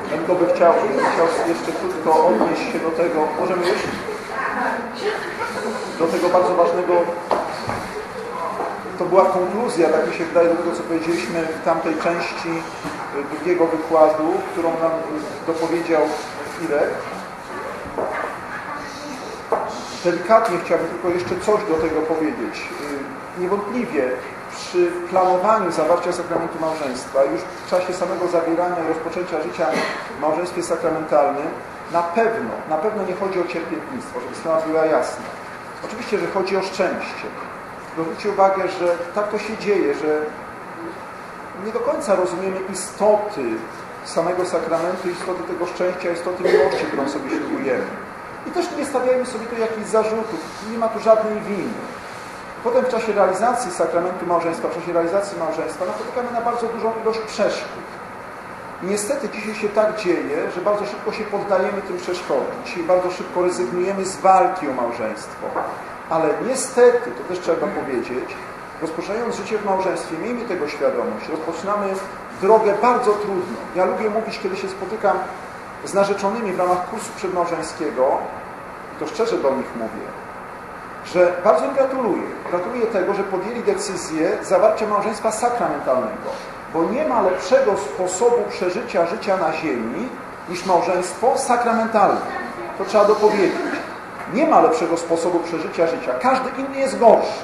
Ja tylko bym chciał jeszcze krótko odnieść się do tego, możemy już? Do tego bardzo ważnego, to była konkluzja, tak mi się wydaje, do tego, co powiedzieliśmy w tamtej części drugiego wykładu, którą nam dopowiedział Irek. Delikatnie chciałbym tylko jeszcze coś do tego powiedzieć. Niewątpliwie przy planowaniu zawarcia sakramentu małżeństwa, już w czasie samego zawierania i rozpoczęcia życia w małżeństwie sakramentalnym, na pewno nie chodzi o cierpiętnictwo, żeby sprawa była jasna. Oczywiście, że chodzi o szczęście. Zwróćcie uwagę, że tak to się dzieje, że nie do końca rozumiemy istoty samego sakramentu, istoty tego szczęścia, istoty miłości, którą sobie ślubujemy. I też nie stawiajmy sobie tu jakichś zarzutów, nie ma tu żadnej winy. Potem w czasie realizacji sakramentu małżeństwa, w czasie realizacji małżeństwa napotykamy na bardzo dużą ilość przeszkód. I niestety dzisiaj się tak dzieje, że bardzo szybko się poddajemy tym przeszkodom. Dzisiaj bardzo szybko rezygnujemy z walki o małżeństwo. Ale niestety, to też trzeba powiedzieć, rozpoczynając życie w małżeństwie, miejmy tego świadomość, rozpoczynamy drogę bardzo trudną. Ja lubię mówić, kiedy się spotykam z narzeczonymi w ramach kursu przedmałżeńskiego, to szczerze do nich mówię, że bardzo im gratuluję. Gratuluję tego, że podjęli decyzję zawarcia małżeństwa sakramentalnego, bo nie ma lepszego sposobu przeżycia życia na ziemi niż małżeństwo sakramentalne. To trzeba dopowiedzieć. Nie ma lepszego sposobu przeżycia życia. Każdy inny jest gorszy.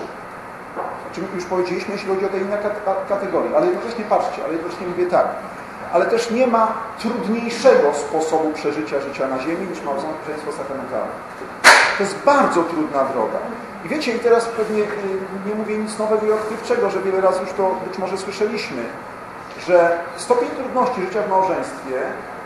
O czym już powiedzieliśmy, jeśli chodzi o te inne kategorie. Ale jednocześnie patrzcie, ale jednocześnie mówię tak. Ale też nie ma trudniejszego sposobu przeżycia życia na ziemi niż małżeństwo sakramentalne. To jest bardzo trudna droga. I wiecie, i teraz pewnie nie mówię nic nowego i odkrywczego, że wiele razy już to być może słyszeliśmy, że stopień trudności życia w małżeństwie,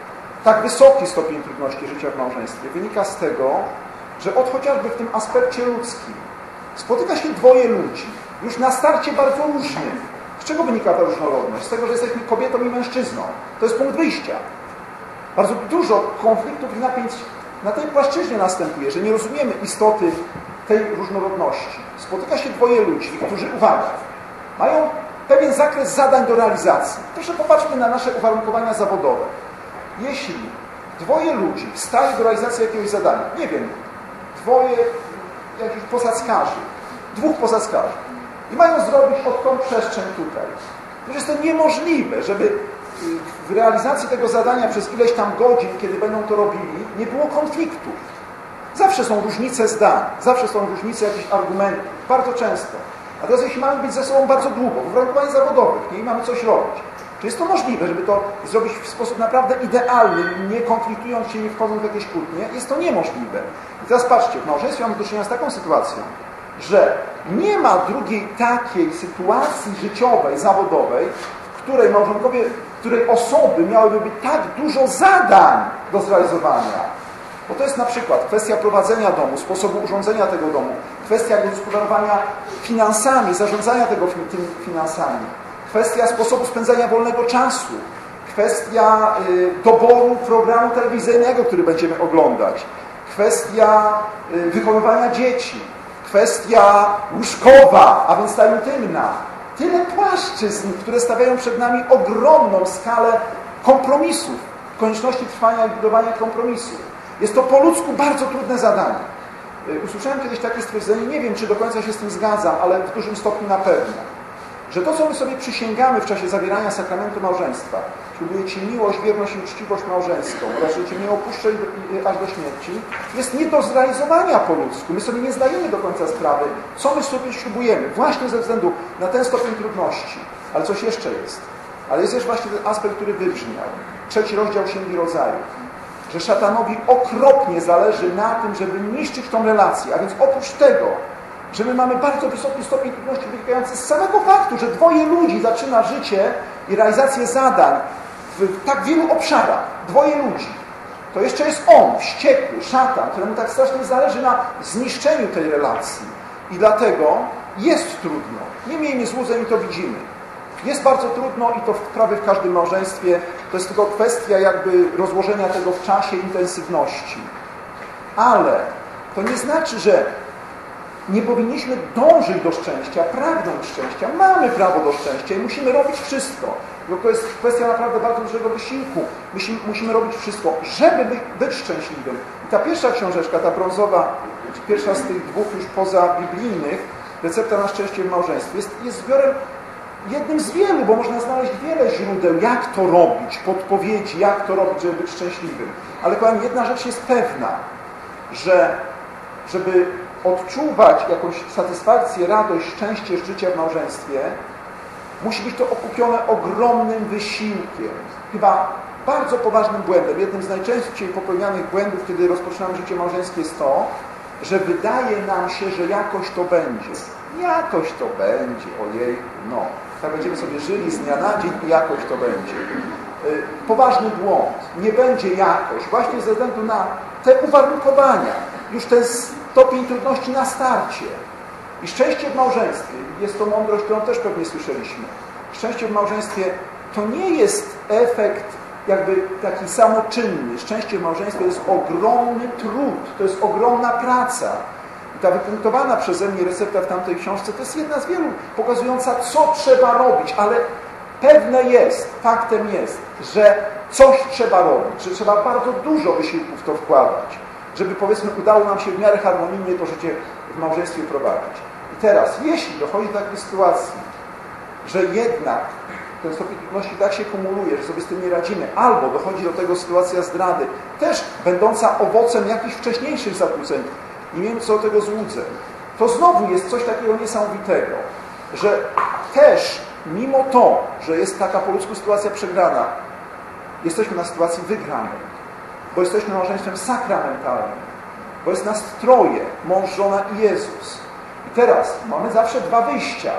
tak wysoki stopień trudności życia w małżeństwie wynika z tego, że chociażby w tym aspekcie ludzkim spotyka się dwoje ludzi, już na starcie bardzo różnych. Z czego wynika ta różnorodność? Z tego, że jesteśmy kobietą i mężczyzną. To jest punkt wyjścia. Bardzo dużo konfliktów i napięć na tej płaszczyźnie następuje, że nie rozumiemy istoty tej różnorodności. Spotyka się dwoje ludzi, którzy, uwaga, mają pewien zakres zadań do realizacji. Proszę popatrzmy na nasze uwarunkowania zawodowe. Jeśli dwoje ludzi wstaje do realizacji jakiegoś zadania, nie wiem, dwoje jakichś posadzkarzy, dwóch posadzkarzy i mają zrobić tą przestrzeń tutaj. To jest to niemożliwe, żeby w realizacji tego zadania przez ileś tam godzin, kiedy będą to robili, nie było konfliktów. Zawsze są różnice zdań, zawsze są różnice jakichś argumentów, bardzo często. A teraz jeśli mamy być ze sobą bardzo długo, w uwarunkowaniach zawodowych, nie mamy coś robić, czy jest to możliwe, żeby to zrobić w sposób naprawdę idealny, nie konfliktując się, nie wchodząc w jakieś kłótnie? Jest to niemożliwe. I teraz patrzcie, w małżeństwie mamy do czynienia z taką sytuacją, że nie ma drugiej takiej sytuacji życiowej, zawodowej, w której małżonkowie, w której osoby miałyby być tak dużo zadań do zrealizowania. Bo to jest na przykład kwestia prowadzenia domu, sposobu urządzenia tego domu, kwestia gospodarowania finansami, zarządzania tymi finansami, kwestia sposobu spędzania wolnego czasu, kwestia doboru programu telewizyjnego, który będziemy oglądać, kwestia wychowywania dzieci, kwestia łóżkowa, a więc ta intymna. Tyle płaszczyzn, które stawiają przed nami ogromną skalę kompromisów, konieczności trwania i budowania kompromisów. Jest to po ludzku bardzo trudne zadanie. Usłyszałem kiedyś takie stwierdzenie, nie wiem, czy do końca się z tym zgadzam, ale w dużym stopniu na pewno, że to, co my sobie przysięgamy w czasie zawierania sakramentu małżeństwa, ślubuję Ci miłość, wierność i uczciwość małżeńską oraz że Cię nie opuszczę aż do śmierci, jest nie do zrealizowania po ludzku. My sobie nie zdajemy do końca sprawy, co my sobie ślubujemy, właśnie ze względu na ten stopień trudności. Ale coś jeszcze jest. Ale jest też właśnie ten aspekt, który wybrzmiał. 3 rozdział Księgi Rodzaju. Że szatanowi okropnie zależy na tym, żeby niszczyć tą relację. A więc oprócz tego, że my mamy bardzo wysoki stopień trudności wynikający z samego faktu, że dwoje ludzi zaczyna życie i realizację zadań w tak wielu obszarach. Dwoje ludzi. To jeszcze jest on, wściekły, szatan, któremu tak strasznie zależy na zniszczeniu tej relacji. I dlatego jest trudno. Nie miejmy złudzeń i to widzimy. Jest bardzo trudno i to prawie w każdym małżeństwie. To jest tylko kwestia jakby rozłożenia tego w czasie, intensywności. Ale to nie znaczy, że nie powinniśmy dążyć do szczęścia, pragnąć szczęścia. Mamy prawo do szczęścia i musimy robić wszystko. To jest kwestia naprawdę bardzo dużego wysiłku. Musimy robić wszystko, żeby być szczęśliwym. I ta pierwsza książeczka, ta brązowa, pierwsza z tych dwóch już poza biblijnych, Recepta na szczęście w małżeństwie, jest zbiorem jednym z wielu, bo można znaleźć wiele źródeł, jak to robić, podpowiedzi, jak to robić, żeby być szczęśliwym. Ale powiem, jedna rzecz jest pewna, że żeby odczuwać jakąś satysfakcję, radość, szczęście z życia w małżeństwie, musi być to okupione ogromnym wysiłkiem. Chyba bardzo poważnym błędem, jednym z najczęściej popełnianych błędów, kiedy rozpoczynamy życie małżeńskie, jest to, że wydaje nam się, że jakoś to będzie. Jakoś to będzie, ojej, no. Tak będziemy sobie żyli z dnia na dzień i jakoś to będzie. Poważny błąd. Nie będzie jakoś. Właśnie ze względu na te uwarunkowania. Już ten stopień trudności na starcie. I szczęście w małżeństwie, jest to mądrość, którą też pewnie słyszeliśmy. Szczęście w małżeństwie to nie jest efekt jakby taki samoczynny. Szczęście w małżeństwie to jest ogromny trud, to jest ogromna praca. I ta wypunktowana przeze mnie recepta w tamtej książce to jest jedna z wielu, pokazująca, co trzeba robić, ale pewne jest, faktem jest, że coś trzeba robić, że trzeba bardzo dużo wysiłku w to wkładać, żeby, powiedzmy, udało nam się w miarę harmonijnie to życie w małżeństwie prowadzić. I teraz, jeśli dochodzi do takiej sytuacji, że jednak ten stopień trudności tak się kumuluje, że sobie z tym nie radzimy, albo dochodzi do tego sytuacja zdrady, też będąca owocem jakichś wcześniejszych zakłóceń, nie wiem, co do tego złudzeń, to znowu jest coś takiego niesamowitego, że też mimo to, że jest taka po ludzku sytuacja przegrana, jesteśmy na sytuacji wygranej, bo jesteśmy małżeństwem sakramentalnym, bo jest nas troje, mąż, żona i Jezus. I teraz mamy zawsze dwa wyjścia.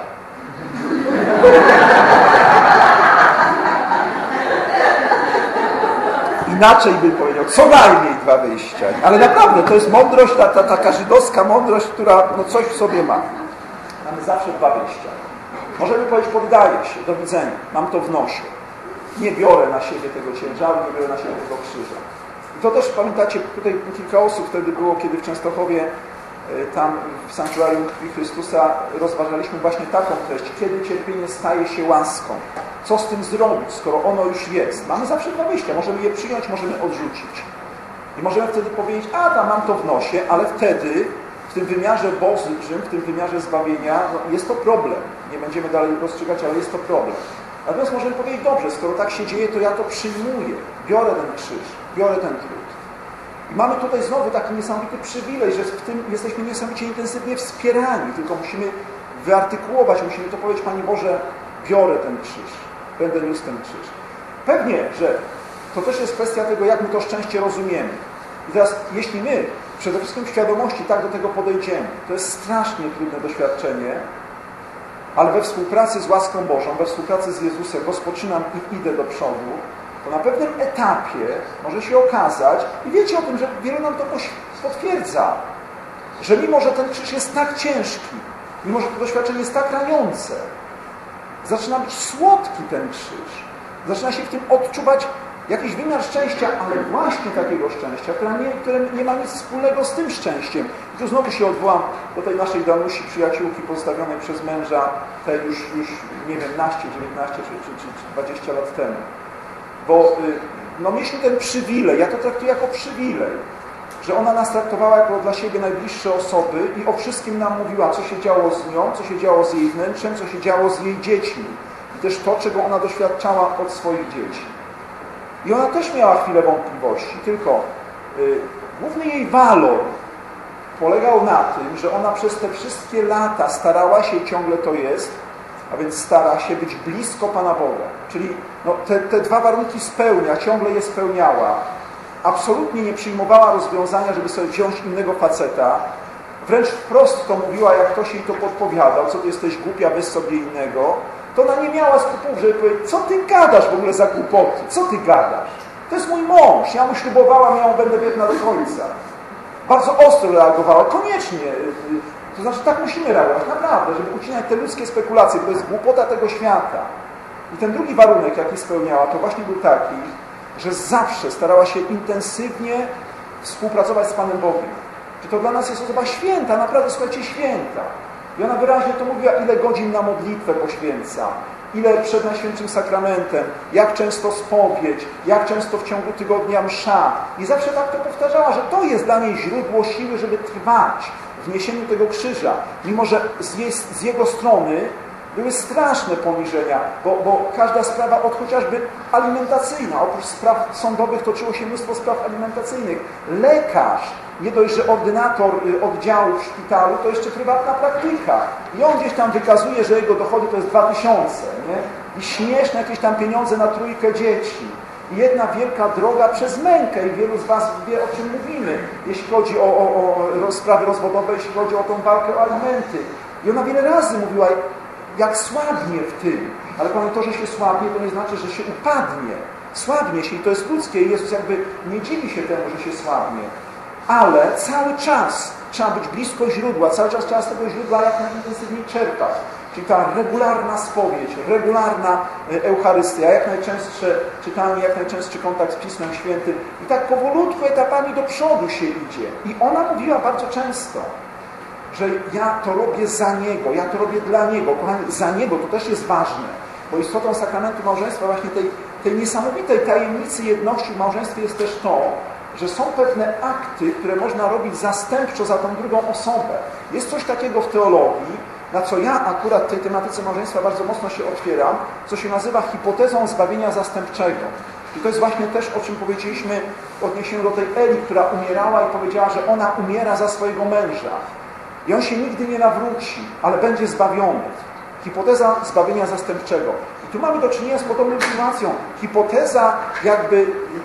Inaczej bym powiedział, co najmniej dwa wyjścia. Ale naprawdę, to jest mądrość, taka żydowska mądrość, która no coś w sobie ma. Mamy zawsze dwa wyjścia. Możemy powiedzieć, poddaję się, do widzenia, mam to w nosie. Nie biorę na siebie tego ciężaru, nie biorę na siebie tego krzyża. I to też, pamiętacie, tutaj kilka osób wtedy było, kiedy w Częstochowie, tam w Sanktuarium Krwi Chrystusa rozważaliśmy właśnie taką treść. Kiedy cierpienie staje się łaską? Co z tym zrobić, skoro ono już jest? Mamy zawsze dwa wyjścia. Możemy je przyjąć, możemy odrzucić. I możemy wtedy powiedzieć, a tam mam to w nosie, ale wtedy w tym wymiarze Bożym, w tym wymiarze zbawienia, no, jest to problem. Nie będziemy dalej rozstrzygać, ale jest to problem. Natomiast możemy powiedzieć, dobrze, skoro tak się dzieje, to ja to przyjmuję. Biorę ten krzyż, biorę ten trud. I mamy tutaj znowu taki niesamowity przywilej, że w tym jesteśmy niesamowicie intensywnie wspierani, tylko musimy wyartykułować, musimy to powiedzieć, Panie Boże, biorę ten krzyż, będę niósł ten krzyż. Pewnie, że to też jest kwestia tego, jak my to szczęście rozumiemy. I teraz, jeśli my przede wszystkim w świadomości tak do tego podejdziemy, to jest strasznie trudne doświadczenie, ale we współpracy z łaską Bożą, we współpracy z Jezusem rozpoczynam i idę do przodu, to na pewnym etapie może się okazać, i wiecie o tym, że wielu nam to potwierdza, że mimo, że ten krzyż jest tak ciężki, mimo, że to doświadczenie jest tak raniące, zaczyna być słodki ten krzyż. Zaczyna się w tym odczuwać jakiś wymiar szczęścia, ale właśnie takiego szczęścia, które nie ma nic wspólnego z tym szczęściem. I tu znowu się odwołam do tej naszej Danusi, przyjaciółki pozostawionej przez męża, tej już nie wiem, 19 czy 20 lat temu. Bo no, mieliśmy ten przywilej, ja to traktuję jako przywilej, że ona nas traktowała jako dla siebie najbliższe osoby i o wszystkim nam mówiła, co się działo z nią, co się działo z jej wnętrzem, co się działo z jej dziećmi. I też to, czego ona doświadczała od swoich dzieci. I ona też miała chwilę wątpliwości, tylko główny jej walor polegał na tym, że ona przez te wszystkie lata starała się, ciągle to jest, a więc stara się być blisko Pana Boga. Czyli no, te dwa warunki spełnia, ciągle je spełniała. Absolutnie nie przyjmowała rozwiązania, żeby sobie wziąć innego faceta. Wręcz wprost to mówiła, jak ktoś jej to podpowiadał, co ty jesteś głupia, weź sobie innego. To ona nie miała skrupułów, żeby powiedzieć, co ty gadasz w ogóle za głupoty? Co ty gadasz? To jest mój mąż, ja mu ślubowałam, ja mu będę wierna do końca. Bardzo ostro reagowała, koniecznie. To znaczy, tak musimy reagować, naprawdę, żeby ucinać te ludzkie spekulacje, to jest głupota tego świata. I ten drugi warunek, jaki spełniała, to właśnie był taki, że zawsze starała się intensywnie współpracować z Panem Bogiem. Że to dla nas jest osoba święta, naprawdę, słuchajcie, święta. I ona wyraźnie to mówiła, ile godzin na modlitwę poświęca, ile przed Najświętszym Sakramentem, jak często spowiedź, jak często w ciągu tygodnia msza. I zawsze tak to powtarzała, że to jest dla niej źródło siły, żeby trwać w niesieniu tego krzyża. Mimo że z jego strony były straszne poniżenia, bo każda sprawa, chociażby alimentacyjna, oprócz spraw sądowych toczyło się mnóstwo spraw alimentacyjnych. Lekarz, nie dość, że ordynator oddziału w szpitalu, to jeszcze prywatna praktyka. I on gdzieś tam wykazuje, że jego dochody to jest 2000, nie? I śmieszne jakieś tam pieniądze na trójkę dzieci. I jedna wielka droga przez mękę i wielu z Was wie, o czym mówimy, jeśli chodzi o sprawy rozwodowe, jeśli chodzi o tą walkę o alimenty. I ona wiele razy mówiła, jak słabnie w tym. Ale powiem, to, że się słabnie, to nie znaczy, że się upadnie. Słabnie się i to jest ludzkie. I Jezus jakby nie dziwi się temu, że się słabnie. Ale cały czas trzeba być blisko źródła, cały czas trzeba z tego źródła jak najintensywniej czerpać. Czyli ta regularna spowiedź, regularna Eucharystia, jak najczęstsze czytanie, jak najczęstszy kontakt z Pismem Świętym. I tak powolutku, etapami do przodu się idzie. I ona mówiła bardzo często, że ja to robię za Niego, ja to robię dla Niego. Kochani, za Niego to też jest ważne, bo istotą sakramentu małżeństwa, właśnie tej niesamowitej tajemnicy jedności w małżeństwie jest też to, że są pewne akty, które można robić zastępczo za tą drugą osobę. Jest coś takiego w teologii, na co ja akurat w tej tematyce małżeństwa bardzo mocno się otwieram, co się nazywa hipotezą zbawienia zastępczego. I to jest właśnie też, o czym powiedzieliśmy w odniesieniu do tej Eli, która umierała i powiedziała, że ona umiera za swojego męża. I on się nigdy nie nawróci, ale będzie zbawiony. Hipoteza zbawienia zastępczego. I tu mamy do czynienia z podobną sytuacją. Hipoteza jakby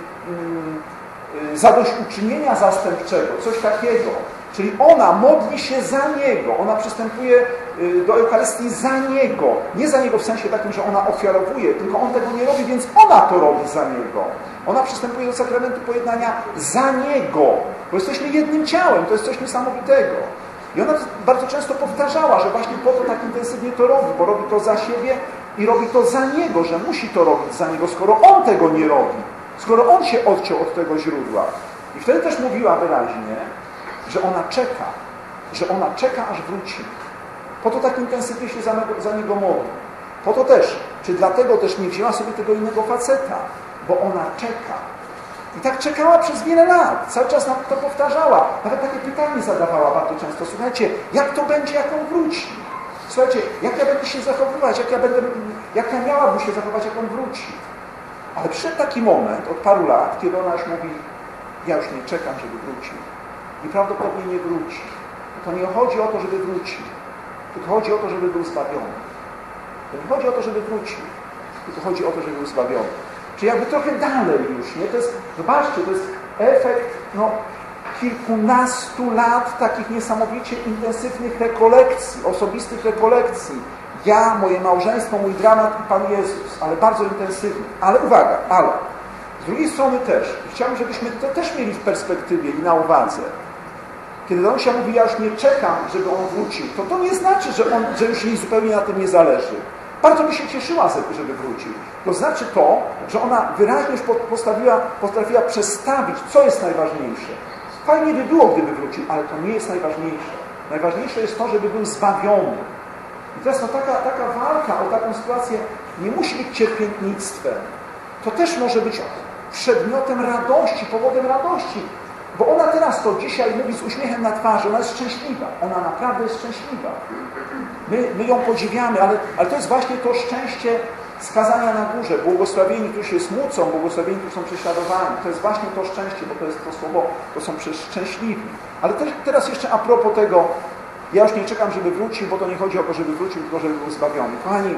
zadośćuczynienia zastępczego, coś takiego. Czyli ona modli się za Niego, ona przystępuje do Eucharystii za Niego. Nie za Niego w sensie takim, że ona ofiarowuje, tylko On tego nie robi, więc ona to robi za Niego. Ona przystępuje do sakramentu pojednania za Niego, bo jesteśmy jednym ciałem, to jest coś niesamowitego. I ona bardzo często powtarzała, że właśnie po to tak intensywnie to robi, bo robi to za siebie i robi to za Niego, że musi to robić za Niego, skoro On tego nie robi, skoro On się odciął od tego źródła. I wtedy też mówiła wyraźnie, że ona czeka, aż wróci. Po to tak intensywnie się za Niego modli. Po to też, czy dlatego też nie wzięła sobie tego innego faceta, bo ona czeka. I tak czekała przez wiele lat. Cały czas nam to powtarzała. Nawet takie pytanie zadawała bardzo często. Słuchajcie, jak to będzie, jak on wróci? Słuchajcie, jak ja będę się zachowywać? Jak ja miałabym się zachować, jak on wróci? Ale przyszedł taki moment od paru lat, kiedy ona już mówi, ja już nie czekam, żeby wrócił. I prawdopodobnie nie wróci. To nie chodzi o to, żeby wrócił. Tylko chodzi o to, żeby był zbawiony. To nie chodzi o to, żeby wrócił. Tylko chodzi o to, żeby był zbawiony. Czyli jakby trochę dalej już, nie? To jest, zobaczcie, to jest efekt kilkunastu lat takich niesamowicie intensywnych rekolekcji, osobistych rekolekcji. Ja, moje małżeństwo, mój dramat i Pan Jezus, ale bardzo intensywny. Ale uwaga, ale z drugiej strony też, chciałbym, żebyśmy to też mieli w perspektywie i na uwadze. Kiedy Danusia mówi, ja już nie czekam, żeby on wrócił, to nie znaczy, że już jej zupełnie na tym nie zależy. Bardzo by się cieszyła, żeby wrócił. To znaczy to, że ona wyraźnie już potrafiła przestawić, co jest najważniejsze. Fajnie by było, gdyby wrócił, ale to nie jest najważniejsze. Najważniejsze jest to, żeby był zbawiony. I teraz taka walka o taką sytuację nie musi być cierpiętnictwem. To też może być przedmiotem radości, powodem radości. Bo ona teraz to dzisiaj mówi z uśmiechem na twarzy, ona jest szczęśliwa. Ona naprawdę jest szczęśliwa. My ją podziwiamy, ale to jest właśnie to szczęście skazania na górze. Błogosławieni, którzy się smucą, błogosławieni, którzy są prześladowani. To jest właśnie to szczęście, bo to jest to słowo, to są szczęśliwi. Ale też teraz jeszcze a propos tego, ja już nie czekam, żeby wrócił, bo to nie chodzi o to, żeby wrócił, tylko żeby był zbawiony. Kochani,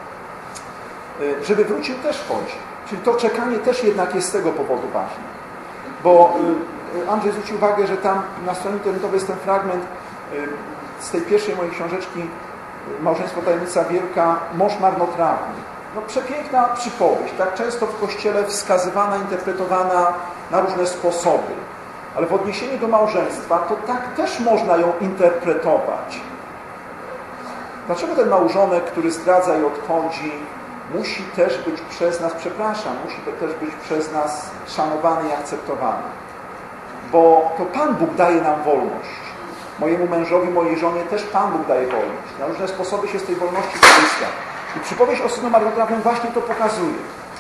żeby wrócił też chodzi. Czyli to czekanie też jednak jest z tego powodu ważne. Bo Andrzej zwrócił uwagę, że tam na stronie internetowej jest ten fragment z tej pierwszej mojej książeczki Małżeństwo tajemnica wielka, mąż marnotrawny. No przepiękna przypowieść, tak często w Kościele wskazywana, interpretowana na różne sposoby. Ale w odniesieniu do małżeństwa, to tak też można ją interpretować. Dlaczego ten małżonek, który zdradza i odchodzi, musi też być przez nas, musi też być przez nas szanowany i akceptowany? Bo to Pan Bóg daje nam wolność. Mojemu mężowi, mojej żonie też Pan Bóg daje wolność. Na różne sposoby się z tej wolności korzysta. I przypowieść o synu marnotrawnym właśnie to pokazuje.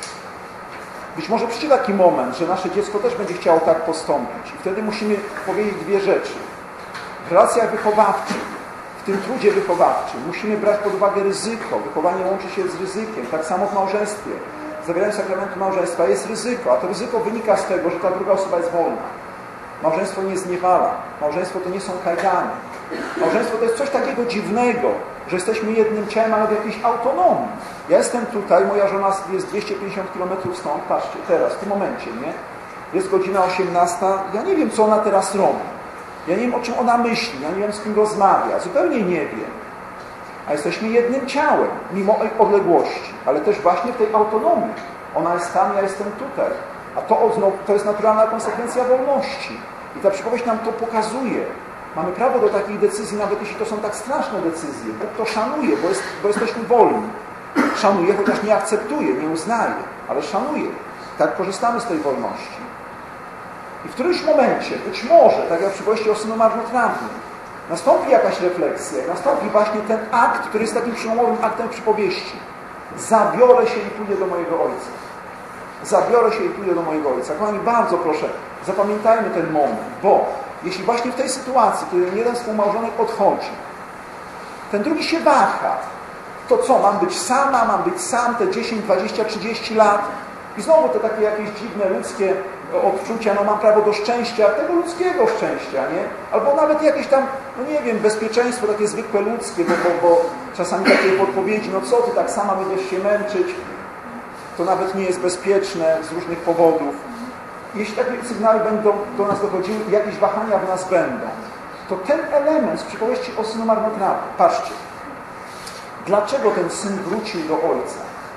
Być może przyjdzie taki moment, że nasze dziecko też będzie chciało tak postąpić. I wtedy musimy powiedzieć dwie rzeczy. W relacjach wychowawczych, w tym trudzie wychowawczym musimy brać pod uwagę ryzyko. Wychowanie łączy się z ryzykiem. Tak samo w małżeństwie. Zawierając sakramentu małżeństwa jest ryzyko, a to ryzyko wynika z tego, że ta druga osoba jest wolna. Małżeństwo nie zniewala. Małżeństwo to nie są kajdany. Małżeństwo to jest coś takiego dziwnego, że jesteśmy jednym ciałem, ale w jakiejś autonomii. Ja jestem tutaj, moja żona jest 250 km stąd, patrzcie, teraz, w tym momencie, nie? Jest godzina 18, ja nie wiem, co ona teraz robi. Ja nie wiem, o czym ona myśli, ja nie wiem, z kim rozmawia, zupełnie nie wiem. A jesteśmy jednym ciałem, mimo odległości, ale też właśnie w tej autonomii. Ona jest tam, ja jestem tutaj. A to jest naturalna konsekwencja wolności. I ta przypowieść nam to pokazuje. Mamy prawo do takich decyzji, nawet jeśli to są tak straszne decyzje. Bóg to szanuje, bo jesteśmy wolni. Szanuje, chociaż nie akceptuje, nie uznaje, ale szanuje. Tak korzystamy z tej wolności. I w którymś momencie, być może, tak jak w przypowieści o synu marnotrawnym, nastąpi jakaś refleksja, nastąpi właśnie ten akt, który jest takim przełomowym aktem przypowieści. Zabiorę się i pójdę do mojego Ojca. Zabiorę się i pójdę do mojego Ojca. Kochani, bardzo proszę, zapamiętajmy ten moment, bo jeśli właśnie w tej sytuacji, kiedy jeden współmałżonek odchodzi, ten drugi się waha, to co, mam być sama, mam być sam te 10, 20, 30 lat? I znowu te takie jakieś dziwne ludzkie odczucia, no mam prawo do szczęścia, tego ludzkiego szczęścia, nie? Albo nawet jakieś tam, no nie wiem, bezpieczeństwo takie zwykłe ludzkie, bo czasami takie podpowiedzi, no co ty, tak sama będziesz się męczyć, to nawet nie jest bezpieczne z różnych powodów. Jeśli takie sygnały będą do nas dochodziły, jakieś wahania w nas będą, to ten element z przypowieści o synu marnotrawnym, patrzcie, dlaczego ten syn wrócił do ojca?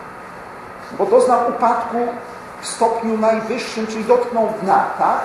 Bo doznał upadku w stopniu najwyższym, czyli dotknął dna, tak?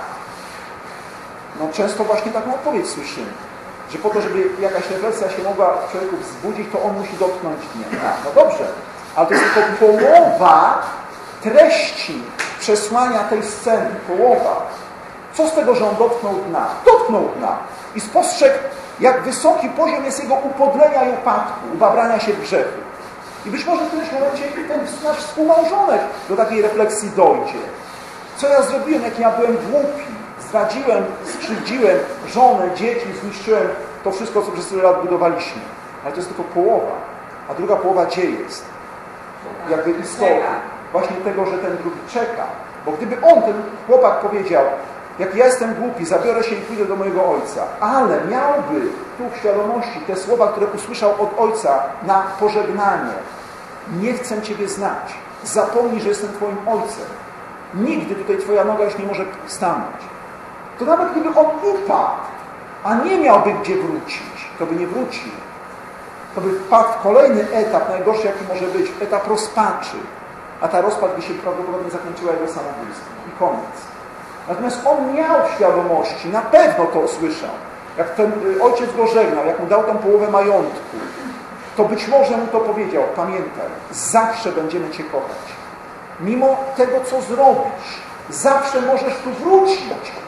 No często właśnie taką odpowiedź słyszymy, że po to, żeby jakaś refleksja się mogła w człowieku wzbudzić, to on musi dotknąć dna. No dobrze, ale to jest tylko połowa treści przesłania tej sceny, połowa. Co z tego, że on dotknął dna? Dotknął dna i spostrzegł, jak wysoki poziom jest jego upodlenia i upadku, ubabrania się w grzechy. I być może w którymś momencie ten nasz współmałżonek do takiej refleksji dojdzie. Co ja zrobiłem, jak ja byłem głupi? Zdradziłem, skrzywdziłem żonę, dzieci, zniszczyłem to wszystko, co przez tyle lat budowaliśmy. Ale to jest tylko połowa. A druga połowa gdzie jest? Jakby istoty. Właśnie tego, że ten drugi czeka. Bo gdyby on, ten chłopak powiedział, jak ja jestem głupi, zabiorę się i pójdę do mojego ojca, ale miałby tu w świadomości te słowa, które usłyszał od ojca na pożegnanie. Nie chcę Ciebie znać. Zapomnij, że jestem Twoim ojcem. Nigdy tutaj Twoja noga już nie może stanąć. To nawet gdyby on upadł, a nie miałby gdzie wrócić, to by nie wrócił. To by wpadł w kolejny etap, najgorszy jaki może być, etap rozpaczy. A ta rozpacz by się prawdopodobnie zakończyła jego samobójstwem. I koniec. Natomiast on miał świadomości, na pewno to usłyszał. Jak ten ojciec go żegnał, jak mu dał tą połowę majątku, to być może mu to powiedział, pamiętaj, zawsze będziemy Cię kochać. Mimo tego, co zrobisz, zawsze możesz tu wrócić,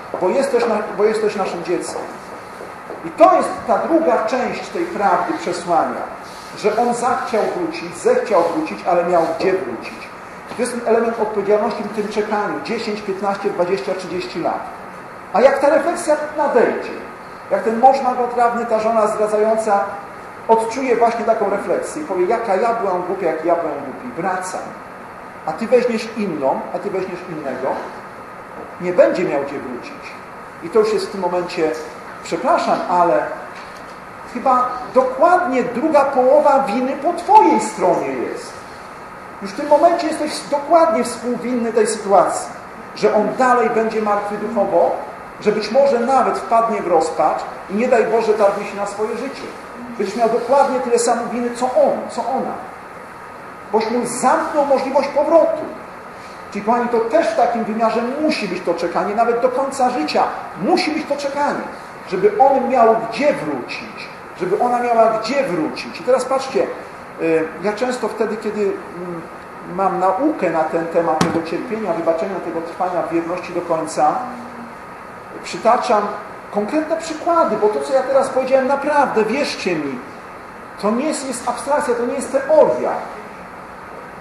bo jesteś naszym dzieckiem. I to jest ta druga część tej prawdy przesłania, że on zechciał wrócić, ale miał gdzie wrócić. To jest ten element odpowiedzialności w tym czekaniu 10, 15, 20, 30 lat. A jak ta refleksja nadejdzie, jak ten mąż marnotrawny, ta żona zdradzająca odczuje właśnie taką refleksję i powie, jaka ja byłam głupia, jak ja byłem głupi, wracam. A ty weźmiesz inną, a ty weźmiesz innego, nie będzie miał gdzie wrócić. I to już jest w tym momencie, przepraszam, ale chyba dokładnie druga połowa winy po twojej stronie jest. Już w tym momencie jesteś dokładnie współwinny tej sytuacji, że on dalej będzie martwy duchowo, że być może nawet wpadnie w rozpacz i nie daj Boże targnie się na swoje życie. Będziesz miał dokładnie tyle samo winy, co on, co ona. Boś mu zamknął możliwość powrotu. Czyli kochani, to też w takim wymiarze musi być to czekanie, nawet do końca życia musi być to czekanie, żeby on miał gdzie wrócić, żeby ona miała gdzie wrócić. I teraz patrzcie, ja często wtedy, kiedy mam naukę na ten temat tego cierpienia, wybaczenia, tego trwania w wierności do końca, przytaczam konkretne przykłady, bo to, co ja teraz powiedziałem, naprawdę, wierzcie mi, to nie jest abstrakcja, to nie jest teoria.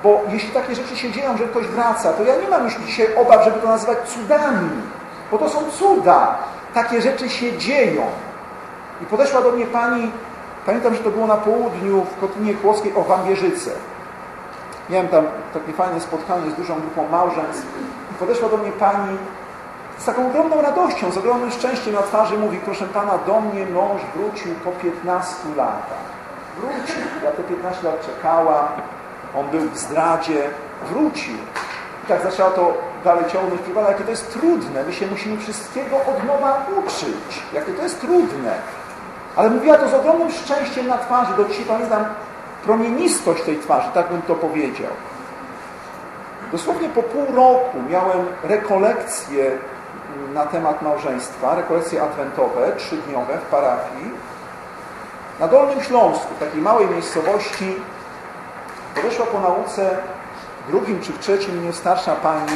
Bo jeśli takie rzeczy się dzieją, że ktoś wraca, to ja nie mam już dzisiaj obaw, żeby to nazywać cudami, bo to są cuda. Takie rzeczy się dzieją. I podeszła do mnie pani, pamiętam, że to było na południu, w Kotlinie Kłodzkiej, o Wambierzyce. Miałem tam takie fajne spotkanie z dużą grupą małżeństw i podeszła do mnie pani z taką ogromną radością, z ogromnym szczęściem na twarzy, mówi: proszę pana, do mnie mąż wrócił po 15 latach. Wrócił. Ja te 15 lat czekałam, on był w zdradzie, wrócił. I tak zaczęła to dalej ciągnąć. Proszę pana, jakie to jest trudne. My się musimy wszystkiego od nowa uczyć. Jakie to jest trudne. Ale mówiła to z ogromnym szczęściem na twarzy. Do dzisiaj pamiętam promienistość tej twarzy, tak bym to powiedział. Dosłownie po pół roku miałem rekolekcje na temat małżeństwa, rekolekcje adwentowe, 3-dniowe w parafii. Na Dolnym Śląsku, w takiej małej miejscowości, podeszła po nauce w 2. czy w 3. dniu starsza pani.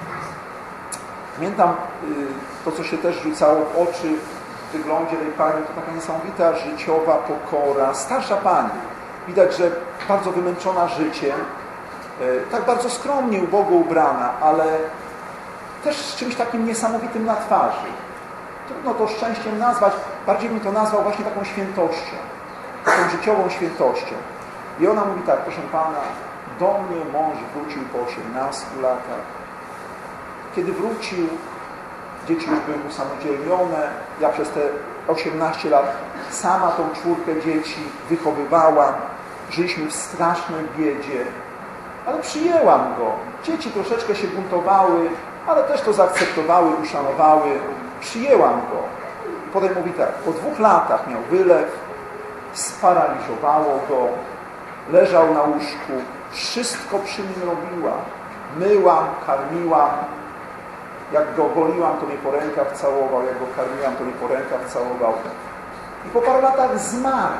Pamiętam to, co się też rzucało w oczy w wyglądzie tej pani, to taka niesamowita życiowa pokora. Starsza pani. Widać, że bardzo wymęczona życiem, tak bardzo skromnie, ubogo ubrana, ale też z czymś takim niesamowitym na twarzy. Trudno to szczęściem nazwać, bardziej bym to nazwał właśnie taką świętością, taką życiową świętością. I ona mówi tak: proszę pana, do mnie mąż wrócił po 18 latach. Kiedy wrócił, dzieci już były usamodzielnione. Ja przez te 18 lat sama tą 4 dzieci wychowywałam. Żyliśmy w strasznej biedzie, ale przyjęłam go. Dzieci troszeczkę się buntowały, ale też to zaakceptowały, uszanowały. Przyjęłam go. I potem mówi tak: po 2 latach miał wylew, sparaliżowało go, leżał na łóżku, wszystko przy nim robiłam. Myłam, karmiłam. Jak go goliłam, to mnie po rękach całował. Jak go karmiłam, to mnie po rękach całował. I po paru latach zmarł.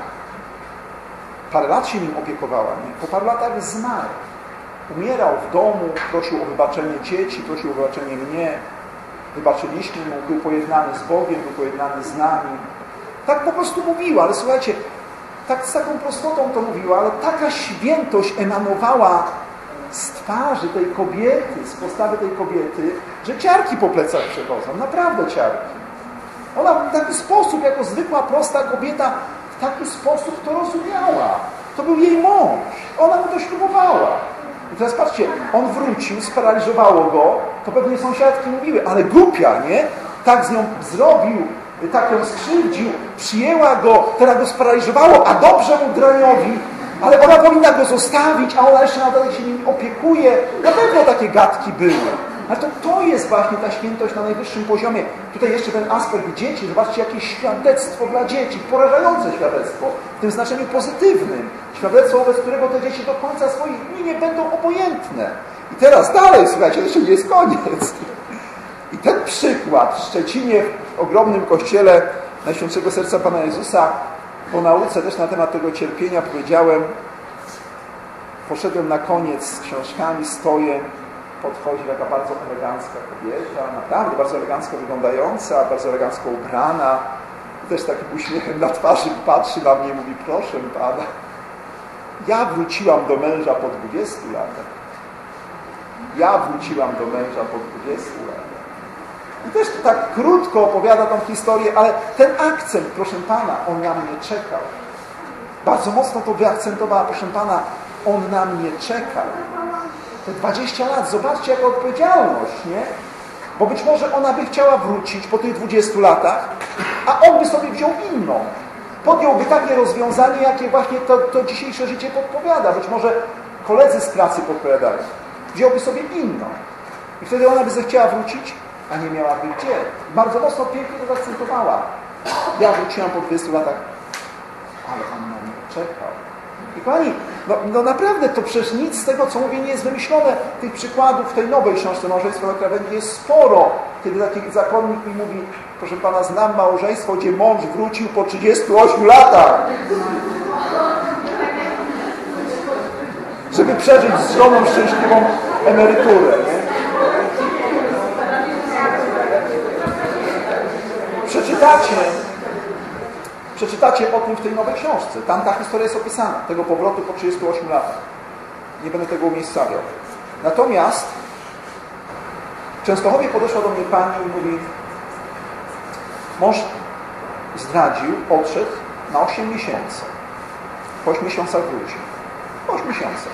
Parę lat się nim opiekowała, nie? Po paru latach zmarł. Umierał w domu, prosił o wybaczenie dzieci, prosił o wybaczenie mnie. Wybaczyliśmy mu, był pojednany z Bogiem, był pojednany z nami. Tak po prostu mówiła, ale słuchajcie, tak z taką prostotą to mówiła, ale taka świętość emanowała z twarzy tej kobiety, z postawy tej kobiety, że ciarki po plecach przechodzą. Naprawdę ciarki. Ona w taki sposób, jako zwykła, prosta kobieta, w taki sposób to rozumiała. To był jej mąż. Ona mu to ślubowała. I teraz patrzcie, on wrócił, sparaliżowało go, to pewnie sąsiadki mówiły, ale głupia, nie? Tak z nią zrobił, tak ją skrzywdził, przyjęła go, teraz go sparaliżowało, a dobrze mu draniowi, ale ona powinna go zostawić, a ona jeszcze nadal się nim opiekuje. Na pewno takie gadki były. Ale to jest właśnie ta świętość na najwyższym poziomie. Tutaj jeszcze ten aspekt dzieci. Zobaczcie, jakieś świadectwo dla dzieci. Porażające świadectwo. W tym znaczeniu pozytywnym. Świadectwo, wobec którego te dzieci do końca swoich dni nie będą obojętne. I teraz dalej, słuchajcie, jeszcze nie jest koniec. I ten przykład w Szczecinie, w ogromnym kościele Najświętszego Serca Pana Jezusa, po nauce też na temat tego cierpienia powiedziałem, poszedłem na koniec z książkami, stoję, podchodzi taka bardzo elegancka kobieta, naprawdę bardzo elegancko wyglądająca, bardzo elegancko ubrana, też takim uśmiechem na twarzy patrzy na mnie i mówi: proszę pana, ja wróciłam do męża po 20 latach. Ja wróciłam do męża po 20 latach. I też tak krótko opowiada tą historię, ale ten akcent, proszę pana, on na mnie czekał. Bardzo mocno to wyakcentowała: proszę pana, on na mnie czekał. Te 20 lat, zobaczcie jaka odpowiedzialność, nie? Bo być może ona by chciała wrócić po tych 20 latach, a on by sobie wziął inną. Podjąłby takie rozwiązanie, jakie właśnie to dzisiejsze życie podpowiada. Być może koledzy z pracy podpowiadają. Wziąłby sobie inną. I wtedy ona by zechciała wrócić, a nie miałaby gdzie. Bardzo mocno pięknie to zaakcentowała. Ja wróciłam po 20 latach, ale on na mnie czekał. I kochani, no naprawdę to przecież nic z tego, co mówię, nie jest wymyślone. Tych przykładów w tej nowej książce Małżeństwo na krawędzi jest sporo. Kiedy taki zakonnik mi mówi: proszę pana, znam małżeństwo, gdzie mąż wrócił po 38 latach. Żeby przeżyć z żoną szczęśliwą emeryturę. Nie? Przeczytacie o tym w tej nowej książce. Tam ta historia jest opisana, tego powrotu po 38 latach. Nie będę tego umiejscawiał. Natomiast w Częstochowie podeszła do mnie pani i mówi: mąż zdradził, odszedł na 8 miesięcy. Po 8 miesiącach wrócił. Po 8 miesiącach.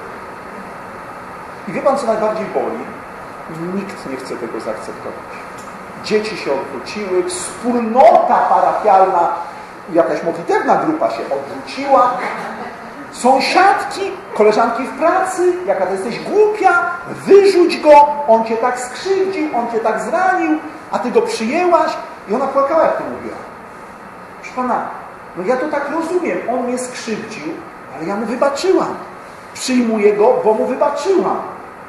I wie pan, co najbardziej boli? Nikt nie chce tego zaakceptować. Dzieci się odwróciły, wspólnota parafialna, jakaś modlitewna grupa się odwróciła, sąsiadki, koleżanki w pracy, jaka ty jesteś głupia, wyrzuć go, on cię tak skrzywdził, on cię tak zranił, a ty go przyjęłaś. I ona płakała, jak to mówiła. Proszę pana, no ja to tak rozumiem, on mnie skrzywdził, ale ja mu wybaczyłam. Przyjmuję go, bo mu wybaczyłam.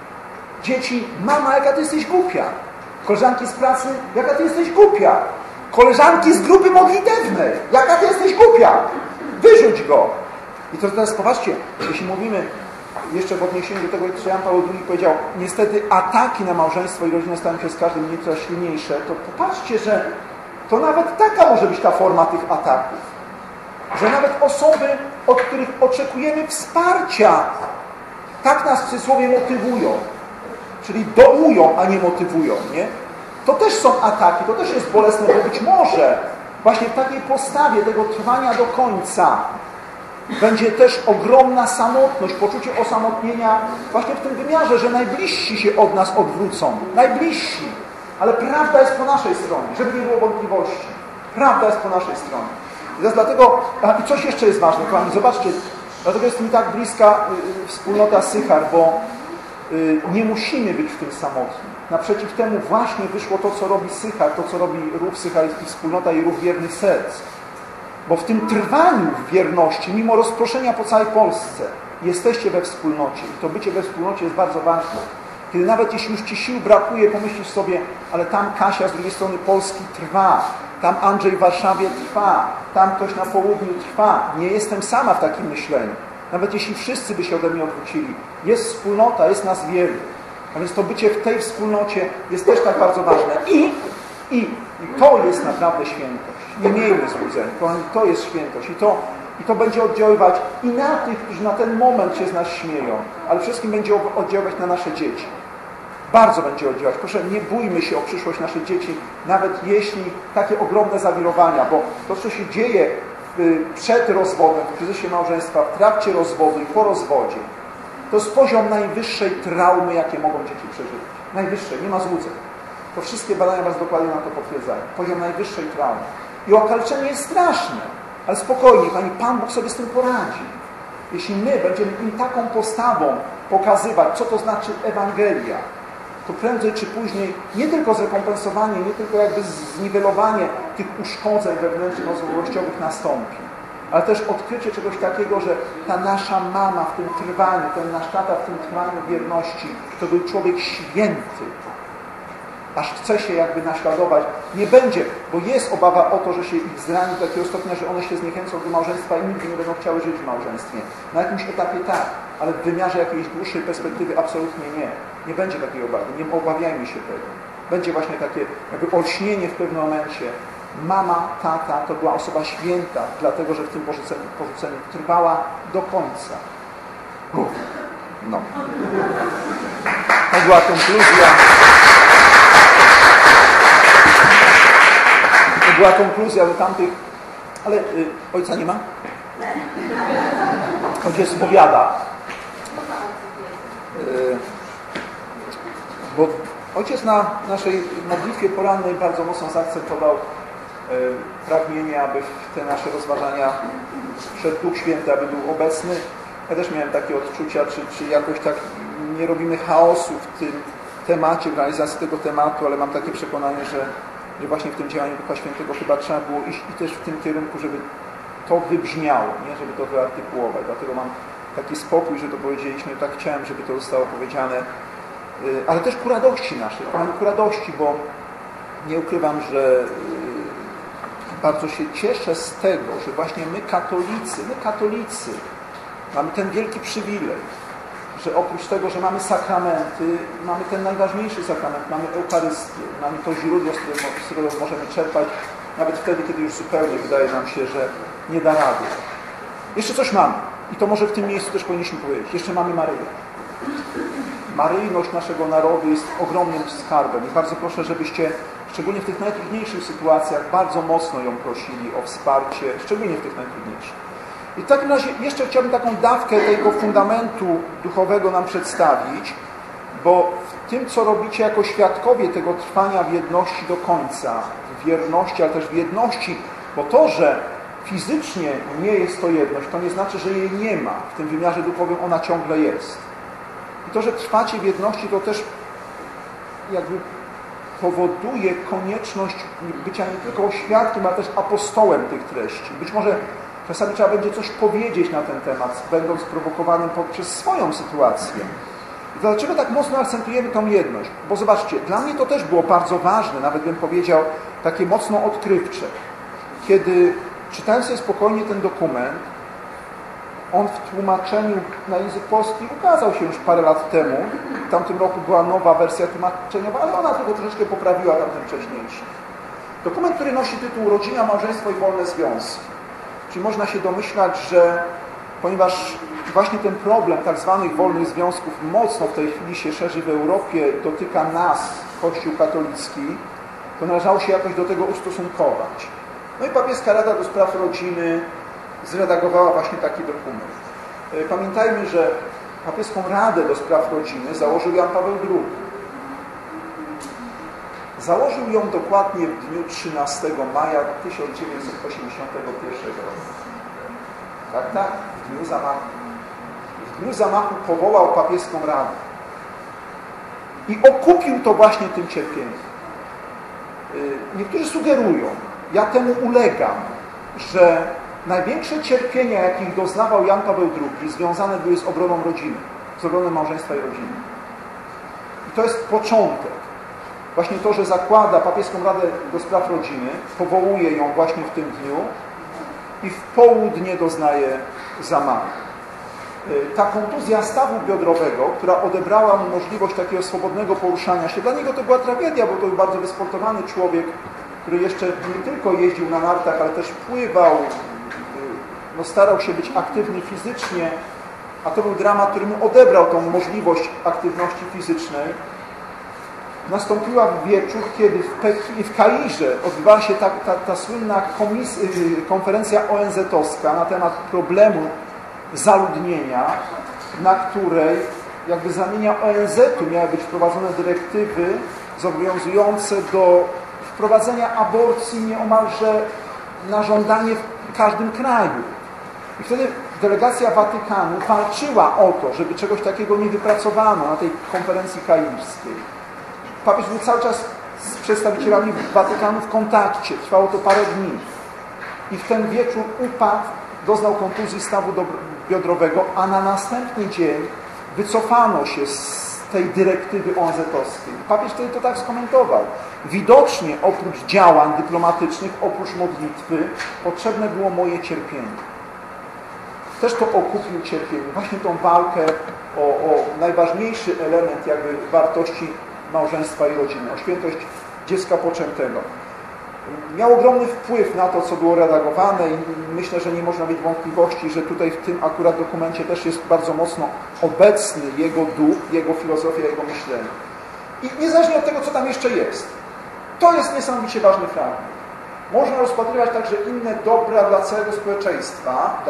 Dzieci, mama, jaka ty jesteś głupia. Koleżanki z pracy, jaka ty jesteś głupia. Koleżanki z grupy modlitewnej, jaka ty jesteś głupia. Wyrzuć go. I to teraz popatrzcie, jeśli mówimy jeszcze w odniesieniu do tego, co Jan Paweł II powiedział, niestety ataki na małżeństwo i rodzinę stają się z każdym dniem coraz silniejsze, to popatrzcie, że to nawet taka może być ta forma tych ataków. Że nawet osoby, od których oczekujemy wsparcia, tak nas w cudzysłowie motywują. Czyli dołują, a nie motywują, nie? To też są ataki, to też jest bolesne, bo być może właśnie w takiej postawie tego trwania do końca będzie też ogromna samotność, poczucie osamotnienia właśnie w tym wymiarze, że najbliżsi się od nas odwrócą. Najbliżsi. Ale prawda jest po naszej stronie, żeby nie było wątpliwości. Prawda jest po naszej stronie. I teraz dlatego, i coś jeszcze jest ważne, kochani, zobaczcie, dlatego jest mi tak bliska wspólnota Sychar, bo nie musimy być w tym samotni. Naprzeciw temu właśnie wyszło to, co robi Sychar, to, co robi ruch sycharyjski, wspólnota i ruch wiernych serc. Bo w tym trwaniu w wierności, mimo rozproszenia po całej Polsce, jesteście we wspólnocie. I to bycie we wspólnocie jest bardzo ważne. Kiedy nawet jeśli już ci sił brakuje, pomyślisz sobie, ale tam Kasia z drugiej strony Polski trwa, tam Andrzej w Warszawie trwa, tam ktoś na południu trwa. Nie jestem sama w takim myśleniu. Nawet jeśli wszyscy by się ode mnie odwrócili. Jest wspólnota, jest nas wielu. A więc to bycie w tej wspólnocie jest też tak bardzo ważne. I to jest naprawdę świętość. Nie miejmy złudzeń. Kochani, to jest świętość. I to będzie oddziaływać i na tych, którzy na ten moment się z nas śmieją, ale przede wszystkim będzie oddziaływać na nasze dzieci. Bardzo będzie oddziaływać. Proszę, nie bójmy się o przyszłość naszych dzieci, nawet jeśli takie ogromne zawirowania, bo to, co się dzieje przed rozwodem, w kryzysie małżeństwa, w trakcie rozwodu i po rozwodzie, to jest poziom najwyższej traumy, jakie mogą dzieci przeżyć. Najwyższej, nie ma złudzeń. To wszystkie badania Was dokładnie na to potwierdzają. Poziom najwyższej traumy. I okaleczenie jest straszne, ale spokojnie, Pani, Pan Bóg sobie z tym poradzi. Jeśli my będziemy im taką postawą pokazywać, co to znaczy Ewangelia, to prędzej czy później nie tylko zrekompensowanie, nie tylko jakby zniwelowanie tych uszkodzeń wewnętrznych, osobowościowych nastąpi, ale też odkrycie czegoś takiego, że ta nasza mama w tym trwaniu, ten nasz tata w tym trwaniu wierności, to był człowiek święty, aż chce się jakby naśladować. Nie będzie, bo jest obawa o to, że się ich zrani do takiego stopnia, że one się zniechęcą do małżeństwa i nigdy nie będą chciały żyć w małżeństwie. Na jakimś etapie tak, ale w wymiarze jakiejś dłuższej perspektywy absolutnie nie. Nie będzie takiej obawy, nie obawiajmy się tego. Będzie właśnie takie jakby olśnienie w pewnym momencie. Mama, tata to była osoba święta, dlatego że w tym porzuceniu trwała do końca. No. To była konkluzja. To była konkluzja do tamtych... Ale ojca nie ma? Ojciec spowiada. Bo ojciec na naszej modlitwie porannej bardzo mocno zaakcentował pragnienie, aby w te nasze rozważania wszedł Duch Święty, aby był obecny. Ja też miałem takie odczucia, czy jakoś tak nie robimy chaosu w tym temacie, w realizacji tego tematu, ale mam takie przekonanie, że właśnie w tym działaniu Ducha Świętego chyba trzeba było iść i też w tym kierunku, żeby to wybrzmiało, nie? Żeby to wyartykułować. Dlatego mam taki spokój, że to powiedzieliśmy, tak chciałem, żeby to zostało powiedziane, ale też ku radości naszej, ku radości, bo nie ukrywam, że bardzo się cieszę z tego, że właśnie my katolicy mamy ten wielki przywilej, że oprócz tego, że mamy sakramenty, mamy ten najważniejszy sakrament, mamy Eucharystię, mamy to źródło, z którego możemy czerpać, nawet wtedy, kiedy już zupełnie wydaje nam się, że nie da rady. Jeszcze coś mamy. I to może w tym miejscu też powinniśmy powiedzieć. Jeszcze mamy Maryję. Maryjność naszego narodu jest ogromnym skarbem i bardzo proszę, żebyście szczególnie w tych najtrudniejszych sytuacjach bardzo mocno ją prosili o wsparcie, szczególnie w tych najtrudniejszych. I w takim razie jeszcze chciałbym taką dawkę tego fundamentu duchowego nam przedstawić, bo w tym, co robicie jako świadkowie tego trwania w jedności do końca, w wierności, ale też w jedności, bo to, że fizycznie nie jest to jedność, to nie znaczy, że jej nie ma. W tym wymiarze duchowym ona ciągle jest. I to, że trwacie w jedności, to też jakby powoduje konieczność bycia nie tylko świadkiem, ale też apostołem tych treści. Być może czasami trzeba będzie coś powiedzieć na ten temat, będąc prowokowanym przez swoją sytuację. I dlaczego tak mocno akcentujemy tą jedność? Bo zobaczcie, dla mnie to też było bardzo ważne, nawet bym powiedział, takie mocno odkrywcze. Kiedy czytałem sobie spokojnie ten dokument, on w tłumaczeniu na język polski ukazał się już parę lat temu. W tamtym roku była nowa wersja tłumaczeniowa, ale ona tylko troszeczkę poprawiła tamten wcześniejszy. Dokument, który nosi tytuł Rodzina, małżeństwo i wolne związki. Czyli można się domyślać, że ponieważ właśnie ten problem tak zwanych wolnych związków mocno w tej chwili się szerzy w Europie, dotyka nas, Kościół katolicki, to należało się jakoś do tego ustosunkować. No i Papieska Rada do Spraw Rodziny zredagowała właśnie taki dokument. Pamiętajmy, że Papieską Radę do Spraw Rodziny założył Jan Paweł II. Założył ją dokładnie w dniu 13 maja 1981 roku. Tak, w dniu zamachu. W dniu zamachu powołał Papieską Radę. I okupił to właśnie tym cierpieniem. Niektórzy sugerują, ja temu ulegam, że największe cierpienia, jakich doznawał Jan Paweł II, związane były z obroną rodziny, z obroną małżeństwa i rodziny. I to jest początek. Właśnie to, że zakłada Papieską Radę do Spraw Rodziny, powołuje ją właśnie w tym dniu i w południe doznaje zamachu. Ta kontuzja stawu biodrowego, która odebrała mu możliwość takiego swobodnego poruszania się, dla niego to była tragedia, bo to był bardzo wysportowany człowiek, który jeszcze nie tylko jeździł na nartach, ale też pływał, no starał się być aktywny fizycznie, a to był dramat, który mu odebrał tą możliwość aktywności fizycznej. Nastąpiła w wieczór, kiedy w Kairze odbywała się ta słynna konferencja ONZ-owska na temat problemu zaludnienia, na której jakby z ramienia ONZ-u miały być wprowadzone dyrektywy zobowiązujące do wprowadzenia aborcji nieomalże na żądanie w każdym kraju. I wtedy delegacja Watykanu walczyła o to, żeby czegoś takiego nie wypracowano na tej konferencji kairskiej. Papież był cały czas z przedstawicielami Watykanu w kontakcie. Trwało to parę dni. I w ten wieczór upadł, doznał kontuzji stawu biodrowego, a na następny dzień wycofano się z tej dyrektywy ONZ-owskiej. Papież wtedy to tak skomentował. Widocznie oprócz działań dyplomatycznych, oprócz modlitwy, potrzebne było moje cierpienie. Też to okupił cierpienie. Właśnie tą walkę o najważniejszy element jakby wartości małżeństwa i rodziny, o świętość dziecka poczętego. Miał ogromny wpływ na to, co było redagowane i myślę, że nie można mieć wątpliwości, że tutaj w tym akurat dokumencie też jest bardzo mocno obecny jego duch, jego filozofia, jego myślenie. I niezależnie od tego, co tam jeszcze jest, to jest niesamowicie ważny fragment. Można rozpatrywać także inne dobra dla całego społeczeństwa,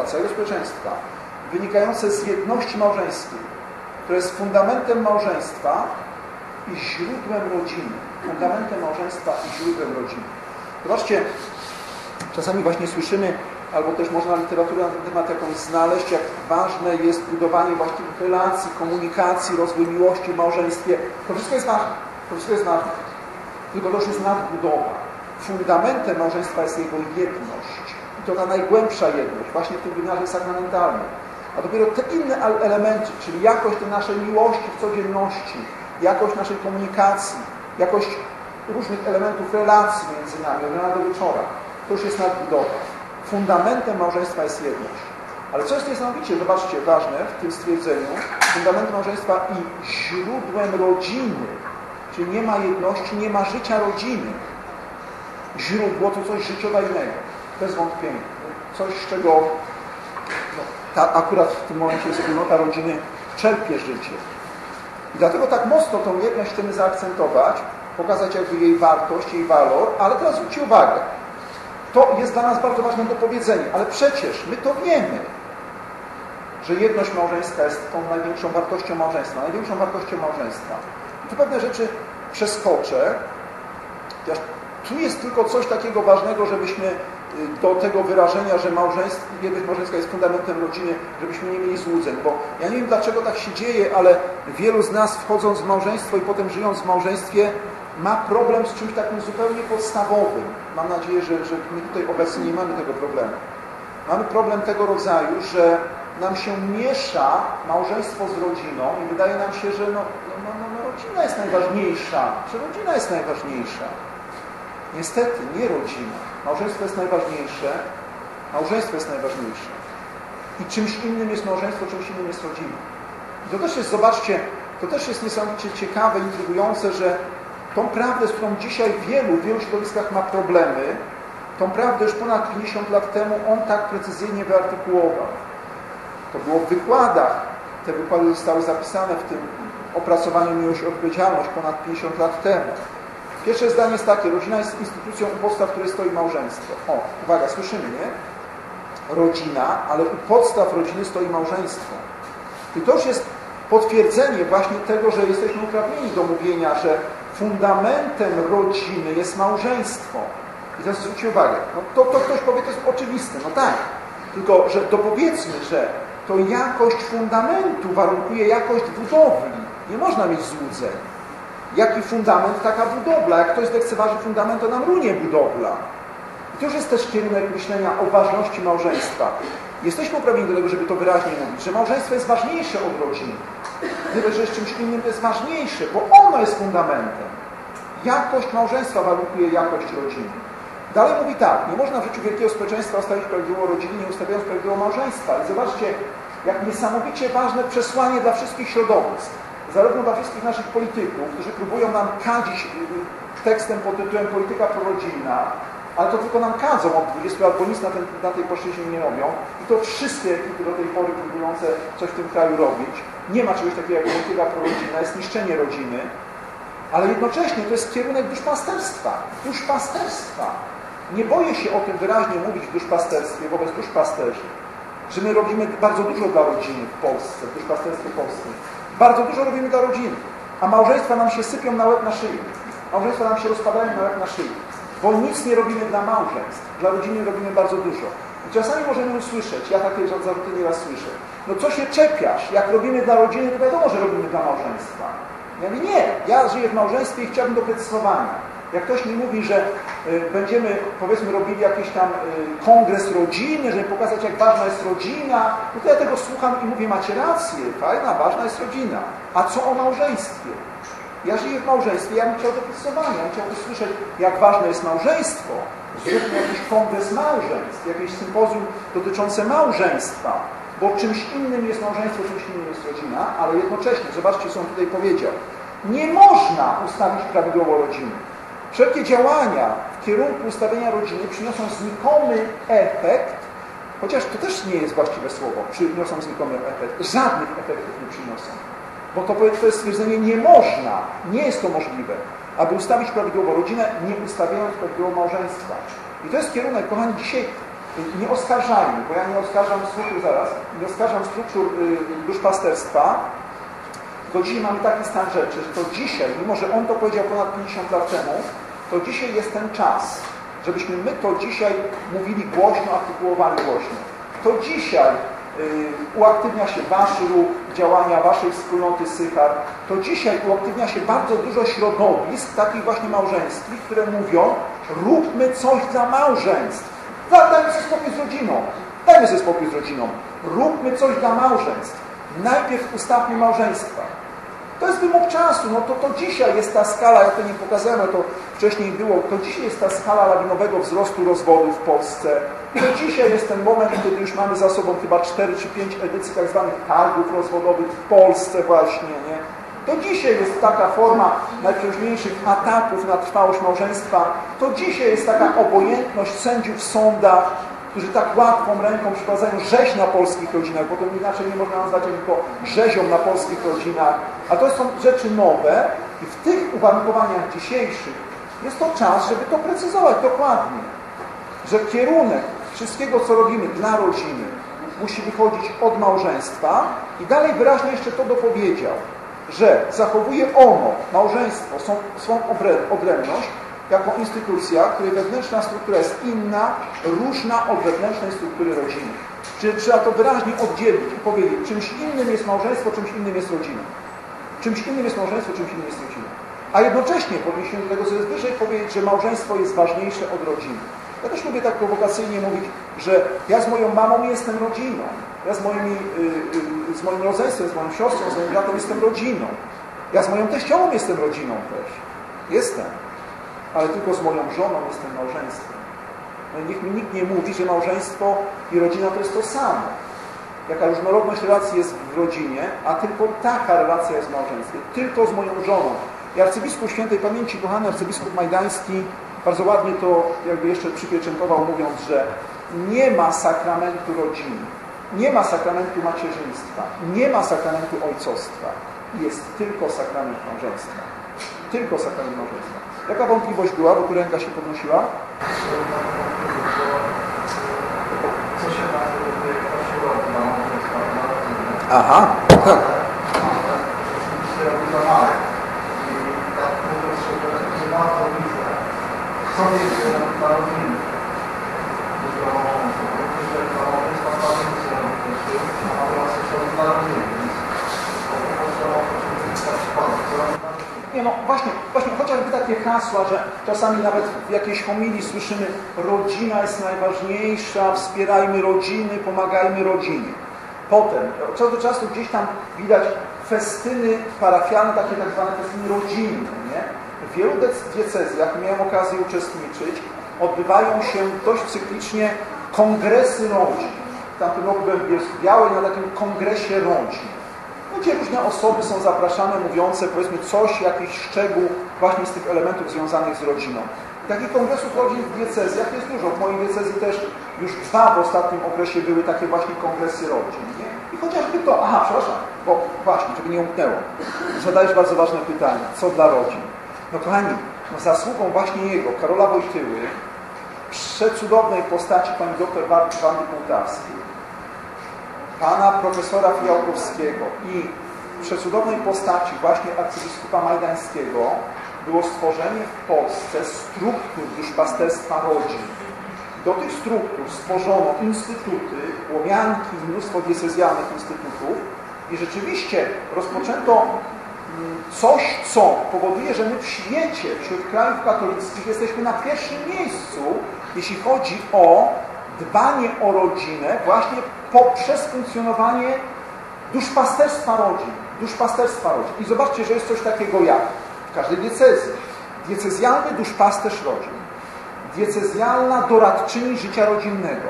wynikające z jedności małżeńskiej, które jest fundamentem małżeństwa i źródłem rodziny. Fundamentem małżeństwa i źródłem rodziny. Zobaczcie, czasami właśnie słyszymy, albo też można literaturę na ten temat jakąś znaleźć, jak ważne jest budowanie właściwych relacji, komunikacji, rozwój miłości w małżeństwie. To wszystko jest ważne. Tylko to już jest nadbudowa. Fundamentem małżeństwa jest jego jedność. I to ta najgłębsza jedność, właśnie w tym wymiarze sakramentalnym. A dopiero te inne elementy, czyli jakość tej naszej miłości w codzienności, jakość naszej komunikacji, jakość różnych elementów relacji między nami, od rana do wieczora, to już jest nadbudowa. Fundamentem małżeństwa jest jedność. Ale co jest niesamowicie, zobaczcie, ważne w tym stwierdzeniu, fundamentem małżeństwa i źródłem rodziny. Czyli nie ma jedności, nie ma życia rodziny. Źródło to coś życiodajnego. Bez wątpienia. Coś, z czego akurat w tym momencie wspólnota rodziny czerpie życie. I dlatego tak mocno tą jedność chcemy zaakcentować, pokazać jakby jej wartość, jej walor, ale teraz zwróćcie uwagę, to jest dla nas bardzo ważne do powiedzenia, ale przecież my to wiemy, że jedność małżeńska jest tą największą wartością małżeństwa, największą wartością małżeństwa. I tu pewne rzeczy przeskoczę, chociaż tu jest tylko coś takiego ważnego, żebyśmy do tego wyrażenia, że jedność małżeńska jest fundamentem rodziny, żebyśmy nie mieli złudzeń, bo ja nie wiem, dlaczego tak się dzieje, ale wielu z nas, wchodząc w małżeństwo i potem żyjąc w małżeństwie, ma problem z czymś takim zupełnie podstawowym. Mam nadzieję, że my tutaj obecnie nie mamy tego problemu. Mamy problem tego rodzaju, że nam się miesza małżeństwo z rodziną i wydaje nam się, że rodzina jest najważniejsza, że rodzina jest najważniejsza. Niestety, nie rodzina. Małżeństwo jest najważniejsze. Małżeństwo jest najważniejsze. I czymś innym jest małżeństwo, czymś innym jest rodzina. I to też jest, zobaczcie, to też jest niesamowicie ciekawe, intrygujące, że tą prawdę, z którą dzisiaj w wielu środowiskach ma problemy, tą prawdę już ponad 50 lat temu on tak precyzyjnie wyartykułował. To było w wykładach. Te wykłady zostały zapisane w tym opracowaniu Miłość i Odpowiedzialność ponad 50 lat temu. Pierwsze zdanie jest takie: rodzina jest instytucją, u podstaw której stoi małżeństwo. O, uwaga, słyszymy, nie? Rodzina, ale u podstaw rodziny stoi małżeństwo. I to już jest potwierdzenie właśnie tego, że jesteśmy uprawnieni do mówienia, że fundamentem rodziny jest małżeństwo. I teraz zwróćcie uwagę, no to ktoś powie, to jest oczywiste, no tak. Tylko, że dopowiedzmy, że to jakość fundamentu warunkuje jakość budowli. Nie można mieć złudzeń. Jaki fundament, taka budowla. Jak ktoś lekceważy fundament, to nam runie budowla. I to już jest też kierunek myślenia o ważności małżeństwa. Jesteśmy uprawnieni do tego, żeby to wyraźnie mówić, że małżeństwo jest ważniejsze od rodziny. Tyle, że z czymś innym to jest ważniejsze, bo ono jest fundamentem. Jakość małżeństwa warunkuje jakość rodziny. Dalej mówi tak: nie można w życiu wielkiego społeczeństwa ustawić prawidłowo rodziny, nie ustawiając prawidłowo małżeństwa. I zobaczcie, jak niesamowicie ważne przesłanie dla wszystkich środowisk. Zarówno dla wszystkich naszych polityków, którzy próbują nam kadzić tekstem pod tytułem polityka prorodzinna, ale to tylko nam kadzą od 20 lat, bo nic na tej płaszczyźnie nie robią. I to wszystkie ekipy do tej pory próbujące coś w tym kraju robić. Nie ma czegoś takiego jak polityka prorodzinna, jest niszczenie rodziny, ale jednocześnie to jest kierunek duszpasterstwa. Duszpasterstwa. Nie boję się o tym wyraźnie mówić w duszpasterstwie wobec duszpasterzy, że my robimy bardzo dużo dla rodziny w Polsce, w duszpasterstwie polskim. Bardzo dużo robimy dla rodziny, a małżeństwa nam się sypią na łeb na szyję. Małżeństwa nam się rozpadają na łeb na szyję, bo nic nie robimy dla małżeństw. Dla rodziny robimy bardzo dużo. I czasami możemy usłyszeć, ja takie zarzuty nieraz słyszę: no co się czepiasz, jak robimy dla rodziny, to wiadomo, że robimy dla małżeństwa. Ja mówię: nie, ja żyję w małżeństwie i chciałbym doprecyzowania. Jak ktoś mi mówi, że będziemy, powiedzmy, robili jakiś tam kongres rodziny, żeby pokazać, jak ważna jest rodzina, no to ja tego słucham i mówię: macie rację, fajna, ważna jest rodzina. A co o małżeństwie? Ja żyję w małżeństwie, ja bym chciał doprecyzowania, ja bym chciał usłyszeć, jak ważne jest małżeństwo. Zróbmy jakiś kongres małżeństw, jakieś sympozjum dotyczące małżeństwa, bo czymś innym jest małżeństwo, czymś innym jest rodzina, ale jednocześnie, zobaczcie, co on tutaj powiedział, nie można ustawić prawidłowo rodziny. Wszelkie działania w kierunku ustawienia rodziny przyniosą znikomy efekt, chociaż to też nie jest właściwe słowo, przyniosą znikomy efekt. Żadnych efektów nie przyniosą. Bo to jest stwierdzenie: nie można, nie jest to możliwe, aby ustawić prawidłowo rodzinę, nie ustawiając prawidłowo małżeństwa. I to jest kierunek, kochani, dzisiaj nie oskarżajmy, bo ja nie oskarżam struktur nie oskarżam struktur duszpasterstwa, tylko dzisiaj mamy taki stan rzeczy, że to dzisiaj, mimo że on to powiedział ponad 50 lat temu, to dzisiaj jest ten czas, żebyśmy my to dzisiaj mówili głośno, artykułowali głośno. To dzisiaj uaktywnia się wasz ruch, działania waszej wspólnoty Sychar. To dzisiaj uaktywnia się bardzo dużo środowisk, takich właśnie małżeńskich, które mówią: róbmy coś dla małżeństw. Dajmy sobie spokój z rodziną. Dajmy sobie spokój z rodziną. Róbmy coś dla małżeństw. Najpierw ustawmy małżeństwa. To jest wymóg czasu. No to dzisiaj jest ta skala, ja to nie pokazałem, to wcześniej było, to dzisiaj jest ta skala lawinowego wzrostu rozwodów w Polsce. To dzisiaj jest ten moment, kiedy już mamy za sobą chyba 4 czy 5 edycji tak zwanych targów rozwodowych w Polsce właśnie, nie? To dzisiaj jest taka forma najprzeróżniejszych ataków na trwałość małżeństwa. To dzisiaj jest taka obojętność sędziów w sądach. którzy tak łatwą ręką przykładają rzeź na polskich rodzinach, bo to inaczej nie można nazwać tylko rzezią na polskich rodzinach, a to są rzeczy nowe i w tych uwarunkowaniach dzisiejszych jest to czas, żeby to precyzować dokładnie, że kierunek wszystkiego, co robimy dla rodziny, musi wychodzić od małżeństwa i dalej wyraźnie jeszcze to dopowiedział, że zachowuje ono, małżeństwo, swą odrębność jako instytucja, której wewnętrzna struktura jest inna, różna od wewnętrznej struktury rodziny. Czyli trzeba to wyraźnie oddzielić i powiedzieć, czymś innym jest małżeństwo, czymś innym jest rodzina. Czymś innym jest małżeństwo, czymś innym jest rodzina. A jednocześnie powinniśmy do tego, co jest wyżej, powiedzieć, że małżeństwo jest ważniejsze od rodziny. Ja też lubię tak prowokacyjnie mówić, że ja z moją mamą jestem rodziną. Ja z moim rodzeństwem, z moją siostrą, z moim bratem jestem rodziną. Ja z moją teściową jestem rodziną też. Jestem. Ale tylko z moją żoną jestem małżeństwem. No i niech mi nikt nie mówi, że małżeństwo i rodzina to jest to samo. Jaka różnorodność relacji jest w rodzinie, a tylko taka relacja jest w małżeństwie. Tylko z moją żoną. I arcybiskup świętej pamięci, kochany arcybiskup Majdański, bardzo ładnie to jakby jeszcze przypieczętował, mówiąc, że nie ma sakramentu rodziny, nie ma sakramentu macierzyństwa, nie ma sakramentu ojcostwa. Jest tylko sakrament małżeństwa. Tylko sakrament małżeństwa. Jaka wątpliwość była, bo tu ręka się podnosiła? Co się prosiło dla małżeństwa? Aha, tak. Co więcej dla rodziny? Dla małżeństwa dla rodziny. Nie, no właśnie chociażby takie hasła, że czasami nawet w jakiejś homilii słyszymy, rodzina jest najważniejsza, wspierajmy rodziny, pomagajmy rodzinie. Potem, od czasu do czasu gdzieś tam widać festyny parafialne, takie tak zwane festyny rodzinne, nie? W wielu diecezjach, miałem okazję uczestniczyć, odbywają się dość cyklicznie kongresy rodzin. W tamtym roku byłem w Bielsku-Białej na takim kongresie rodzin, gdzie różne osoby są zapraszane, mówiące, powiedzmy, coś, jakiś szczegół właśnie z tych elementów związanych z rodziną. Takich kongresów rodzin w diecezjach jest dużo. W mojej diecezji też już 2 w ostatnim okresie były takie właśnie kongresy rodzin. Nie? I chociażby to, przepraszam, bo właśnie, żeby nie umknęło, zadajesz bardzo ważne pytanie, co dla rodzin? No kochani, zasługą właśnie jego, Karola Wojtyły, przecudownej postaci pani dr Wandy Półtawskiej, pana profesora Fijałkowskiego i przecudownej postaci właśnie arcybiskupa Majdańskiego było stworzenie w Polsce struktur duszpasterstwa rodzin. Do tych struktur stworzono instytuty, łomianki, mnóstwo diecezjalnych instytutów i rzeczywiście rozpoczęto coś, co powoduje, że my w świecie, wśród krajów katolickich jesteśmy na pierwszym miejscu, jeśli chodzi o dbanie o rodzinę właśnie poprzez funkcjonowanie duszpasterstwa rodzin. Duszpasterstwa rodzin. I zobaczcie, że jest coś takiego jak w każdej diecezji. Diecezjalny duszpasterz rodzin. Diecezjalna doradczyni życia rodzinnego.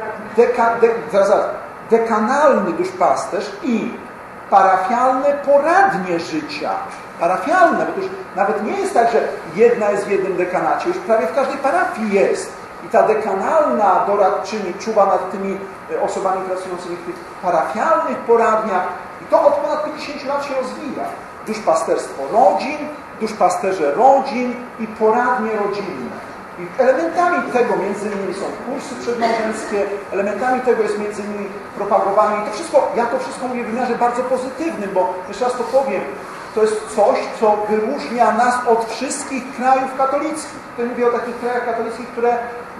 Dekanalny duszpasterz i parafialne poradnie życia. Parafialne, bo to już nawet nie jest tak, że jedna jest w jednym dekanacie. Już prawie w każdej parafii jest. I ta dekanalna doradczyni czuwa nad tymi osobami pracującymi w tych parafialnych poradniach. I to od ponad 50 lat się rozwija. Duszpasterstwo rodzin, duszpasterze rodzin i poradnie rodzinne. I elementami tego między innymi są kursy przedmałżeńskie, elementami tego jest między innymi propagowanie. I to wszystko, ja to wszystko mówię w wymiarze bardzo pozytywnym, bo jeszcze raz to powiem, to jest coś, co wyróżnia nas od wszystkich krajów katolickich. Tutaj mówię o takich krajach katolickich, które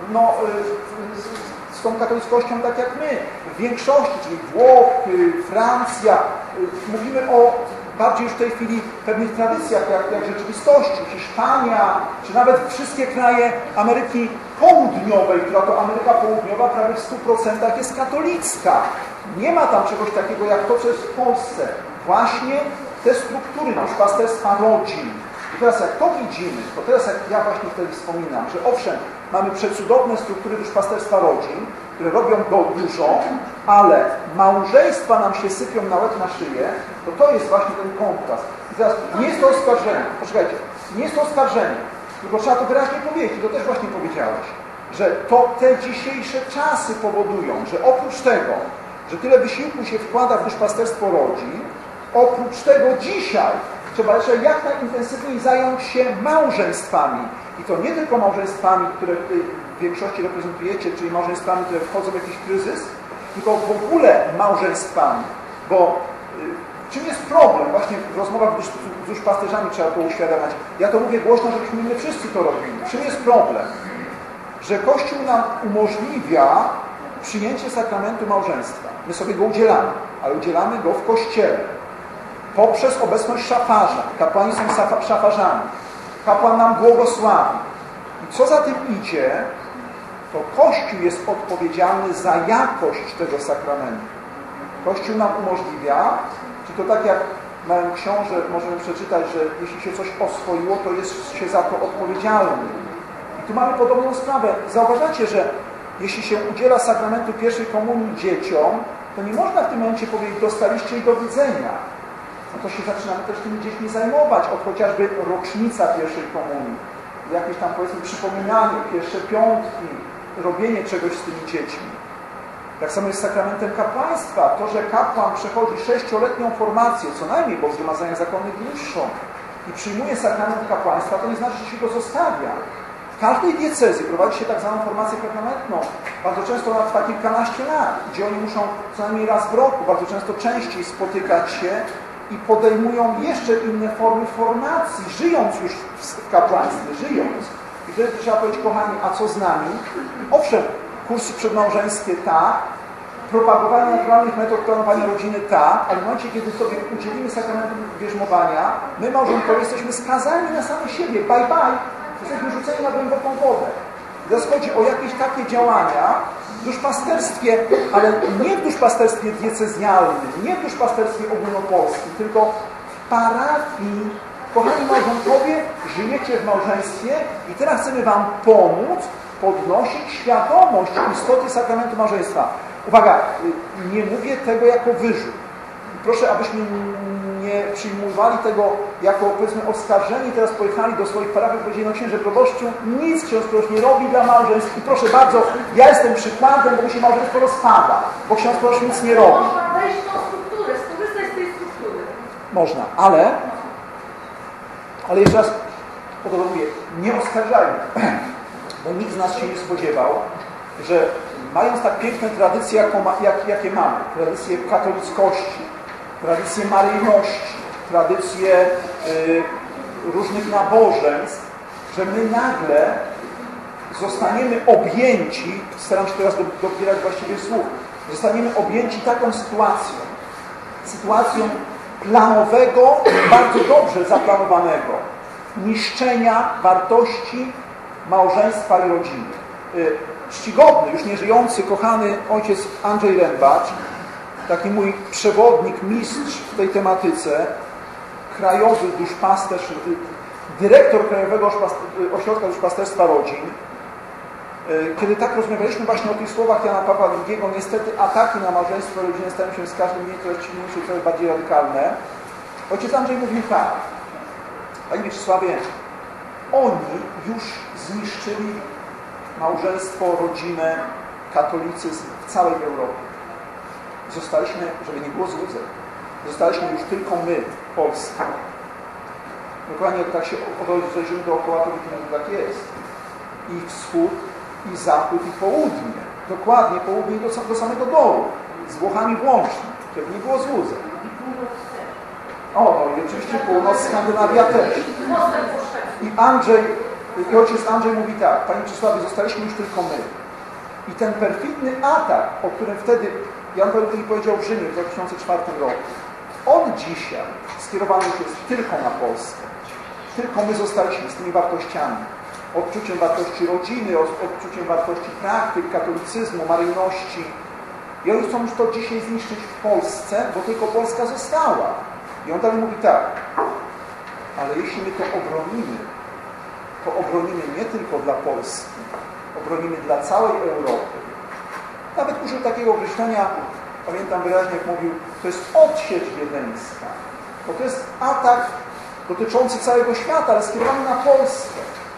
z tą katolickością tak jak my, w większości, czyli Włochy, Francja, mówimy o bardziej już w tej chwili pewnych tradycjach, jak rzeczywistości, Hiszpania, czy nawet wszystkie kraje Ameryki Południowej, która to Ameryka Południowa prawie w 100% jest katolicka. Nie ma tam czegoś takiego jak to, co jest w Polsce. Właśnie te struktury duszpasterstwa rodzin. I teraz jak to widzimy, to teraz jak ja właśnie wtedy wspominam, że owszem, mamy przecudowne struktury duszpasterstwa rodzin, które robią go dużo, ale małżeństwa nam się sypią na łeb na szyję, to jest właśnie ten kontrast. I teraz nie jest to oskarżenie, poczekajcie, nie jest to oskarżenie, tylko trzeba to wyraźnie powiedzieć, to też właśnie powiedziałeś, że to te dzisiejsze czasy powodują, że oprócz tego, że tyle wysiłku się wkłada w duszpasterstwo rodzin, oprócz tego dzisiaj trzeba jeszcze jak najintensywniej zająć się małżeństwami. I to nie tylko małżeństwami, które w większości reprezentujecie, czyli małżeństwami, które wchodzą w jakiś kryzys, tylko w ogóle małżeństwami. Bo czym jest problem? Właśnie w rozmowach z duszpasterzami trzeba to uświadamiać. Ja to mówię głośno, żebyśmy my wszyscy to robili. Czym jest problem? Że Kościół nam umożliwia przyjęcie sakramentu małżeństwa. My sobie go udzielamy, ale udzielamy go w Kościele. Poprzez obecność szafarza. Kapłani są szafarzami. Kapłan nam błogosławi. I co za tym idzie, to Kościół jest odpowiedzialny za jakość tego sakramentu. Kościół nam umożliwia, czy to tak jak w małym książę możemy przeczytać, że jeśli się coś oswoiło, to jest się za to odpowiedzialny. I tu mamy podobną sprawę. Zauważacie, że jeśli się udziela sakramentu pierwszej komunii dzieciom, to nie można w tym momencie powiedzieć, dostaliście i do widzenia. No to się zaczynamy też tymi dziećmi zajmować, od chociażby rocznica pierwszej komunii, jakieś tam powiedzmy przypominanie, pierwsze piątki, robienie czegoś z tymi dziećmi. Tak samo jest z sakramentem kapłaństwa. To, że kapłan przechodzi 6-letnią formację, co najmniej, bo w zgromadzeniach zakonnych dłuższą, i przyjmuje sakrament kapłaństwa, to nie znaczy, że się go zostawia. W każdej diecezji prowadzi się tak zwaną formację permanentną. Bardzo często ona trwa kilkanaście lat, gdzie oni muszą co najmniej raz w roku, bardzo często częściej spotykać się i podejmują jeszcze inne formy formacji, żyjąc już w kapłaństwie, żyjąc. I wtedy trzeba powiedzieć, kochani, a co z nami? Owszem, kursy przedmałżeńskie tak, propagowanie naturalnych metod planowania rodziny tak, ale w momencie, kiedy sobie udzielimy sakramentu bierzmowania, my małżonkowie jesteśmy skazani na same siebie. Bye bye. Jesteśmy rzuceni na głęboką wodę. Teraz chodzi o jakieś takie działania w duszpasterstwie, ale nie w duszpasterstwie diecezjalnym, nie w duszpasterstwie ogólnopolskim, tylko w parafii. Kochani małżonkowie, żyjecie w małżeństwie i teraz chcemy wam pomóc podnosić świadomość istoty sakramentu małżeństwa. Uwaga, nie mówię tego jako wyrzut. Proszę, abyśmy nie przyjmowali tego jako, powiedzmy, oskarżeni, teraz pojechali do swoich parafii i powiedzieli, no księże proboszczu, nic ksiądz proboszcz nie robi dla małżeństw i proszę bardzo, ja jestem przykładem, bo mi się małżeństwo rozpada, bo ksiądz proboszcz nic nie robi. Można wejść w tą strukturę, skorzystać z tej struktury. Można, ale jeszcze raz po to mówię, nie oskarżajmy, bo nikt z nas się nie spodziewał, że mając tak piękne tradycje, jakie mamy, tradycje katolickości, tradycje maryjności, tradycje różnych nabożeństw, że my nagle zostaniemy objęci, staram się teraz dobierać właściwie słów, zostaniemy objęci taką sytuacją planowego, bardzo dobrze zaplanowanego niszczenia wartości małżeństwa i rodziny. Czcigodny, już nieżyjący, kochany ojciec Andrzej Rębacz, taki mój przewodnik, mistrz w tej tematyce, krajowy duszpasterz, dyrektor Krajowego Ośrodka Duszpasterstwa Rodzin, kiedy tak rozmawialiśmy właśnie o tych słowach Jana Pawła II, niestety ataki na małżeństwo i rodzinę stają się z każdym dniem coraz silniejsze i coraz bardziej radykalne. Ojciec Andrzej mówił tak: Panie Mieczysławie, oni już zniszczyli małżeństwo, rodzinę, katolicyzm w całej Europie. Zostaliśmy, żeby nie było złudzeń, zostaliśmy już tylko my, Polska. Dokładnie jak tak się odejrzymy dookoła, to widzimy, że tak jest. I wschód, i zachód, i południe. Dokładnie południe do samego dołu. Z Włochami włącznie, żeby nie było złudzeń. O, no i oczywiście północ, Skandynawia też. I ojciec Andrzej mówi tak: Panie Mieczysławie, zostaliśmy już tylko my. I ten perfidny atak, o którym wtedy Jan Paweł II powiedział w Rzymie w 2004 roku, on dzisiaj skierowany już jest tylko na Polskę. Tylko my zostaliśmy z tymi wartościami. Odczuciem wartości rodziny, odczuciem wartości praktyk, katolicyzmu, maryjności. I oni chcą już to dzisiaj zniszczyć w Polsce, bo tylko Polska została. I on dalej mówi tak: ale jeśli my to obronimy nie tylko dla Polski, obronimy dla całej Europy. Nawet użył takiego określenia, pamiętam wyraźnie, jak mówił, to jest odsiecz wiedeńska. Bo to jest atak dotyczący całego świata, ale skierowany na Polskę.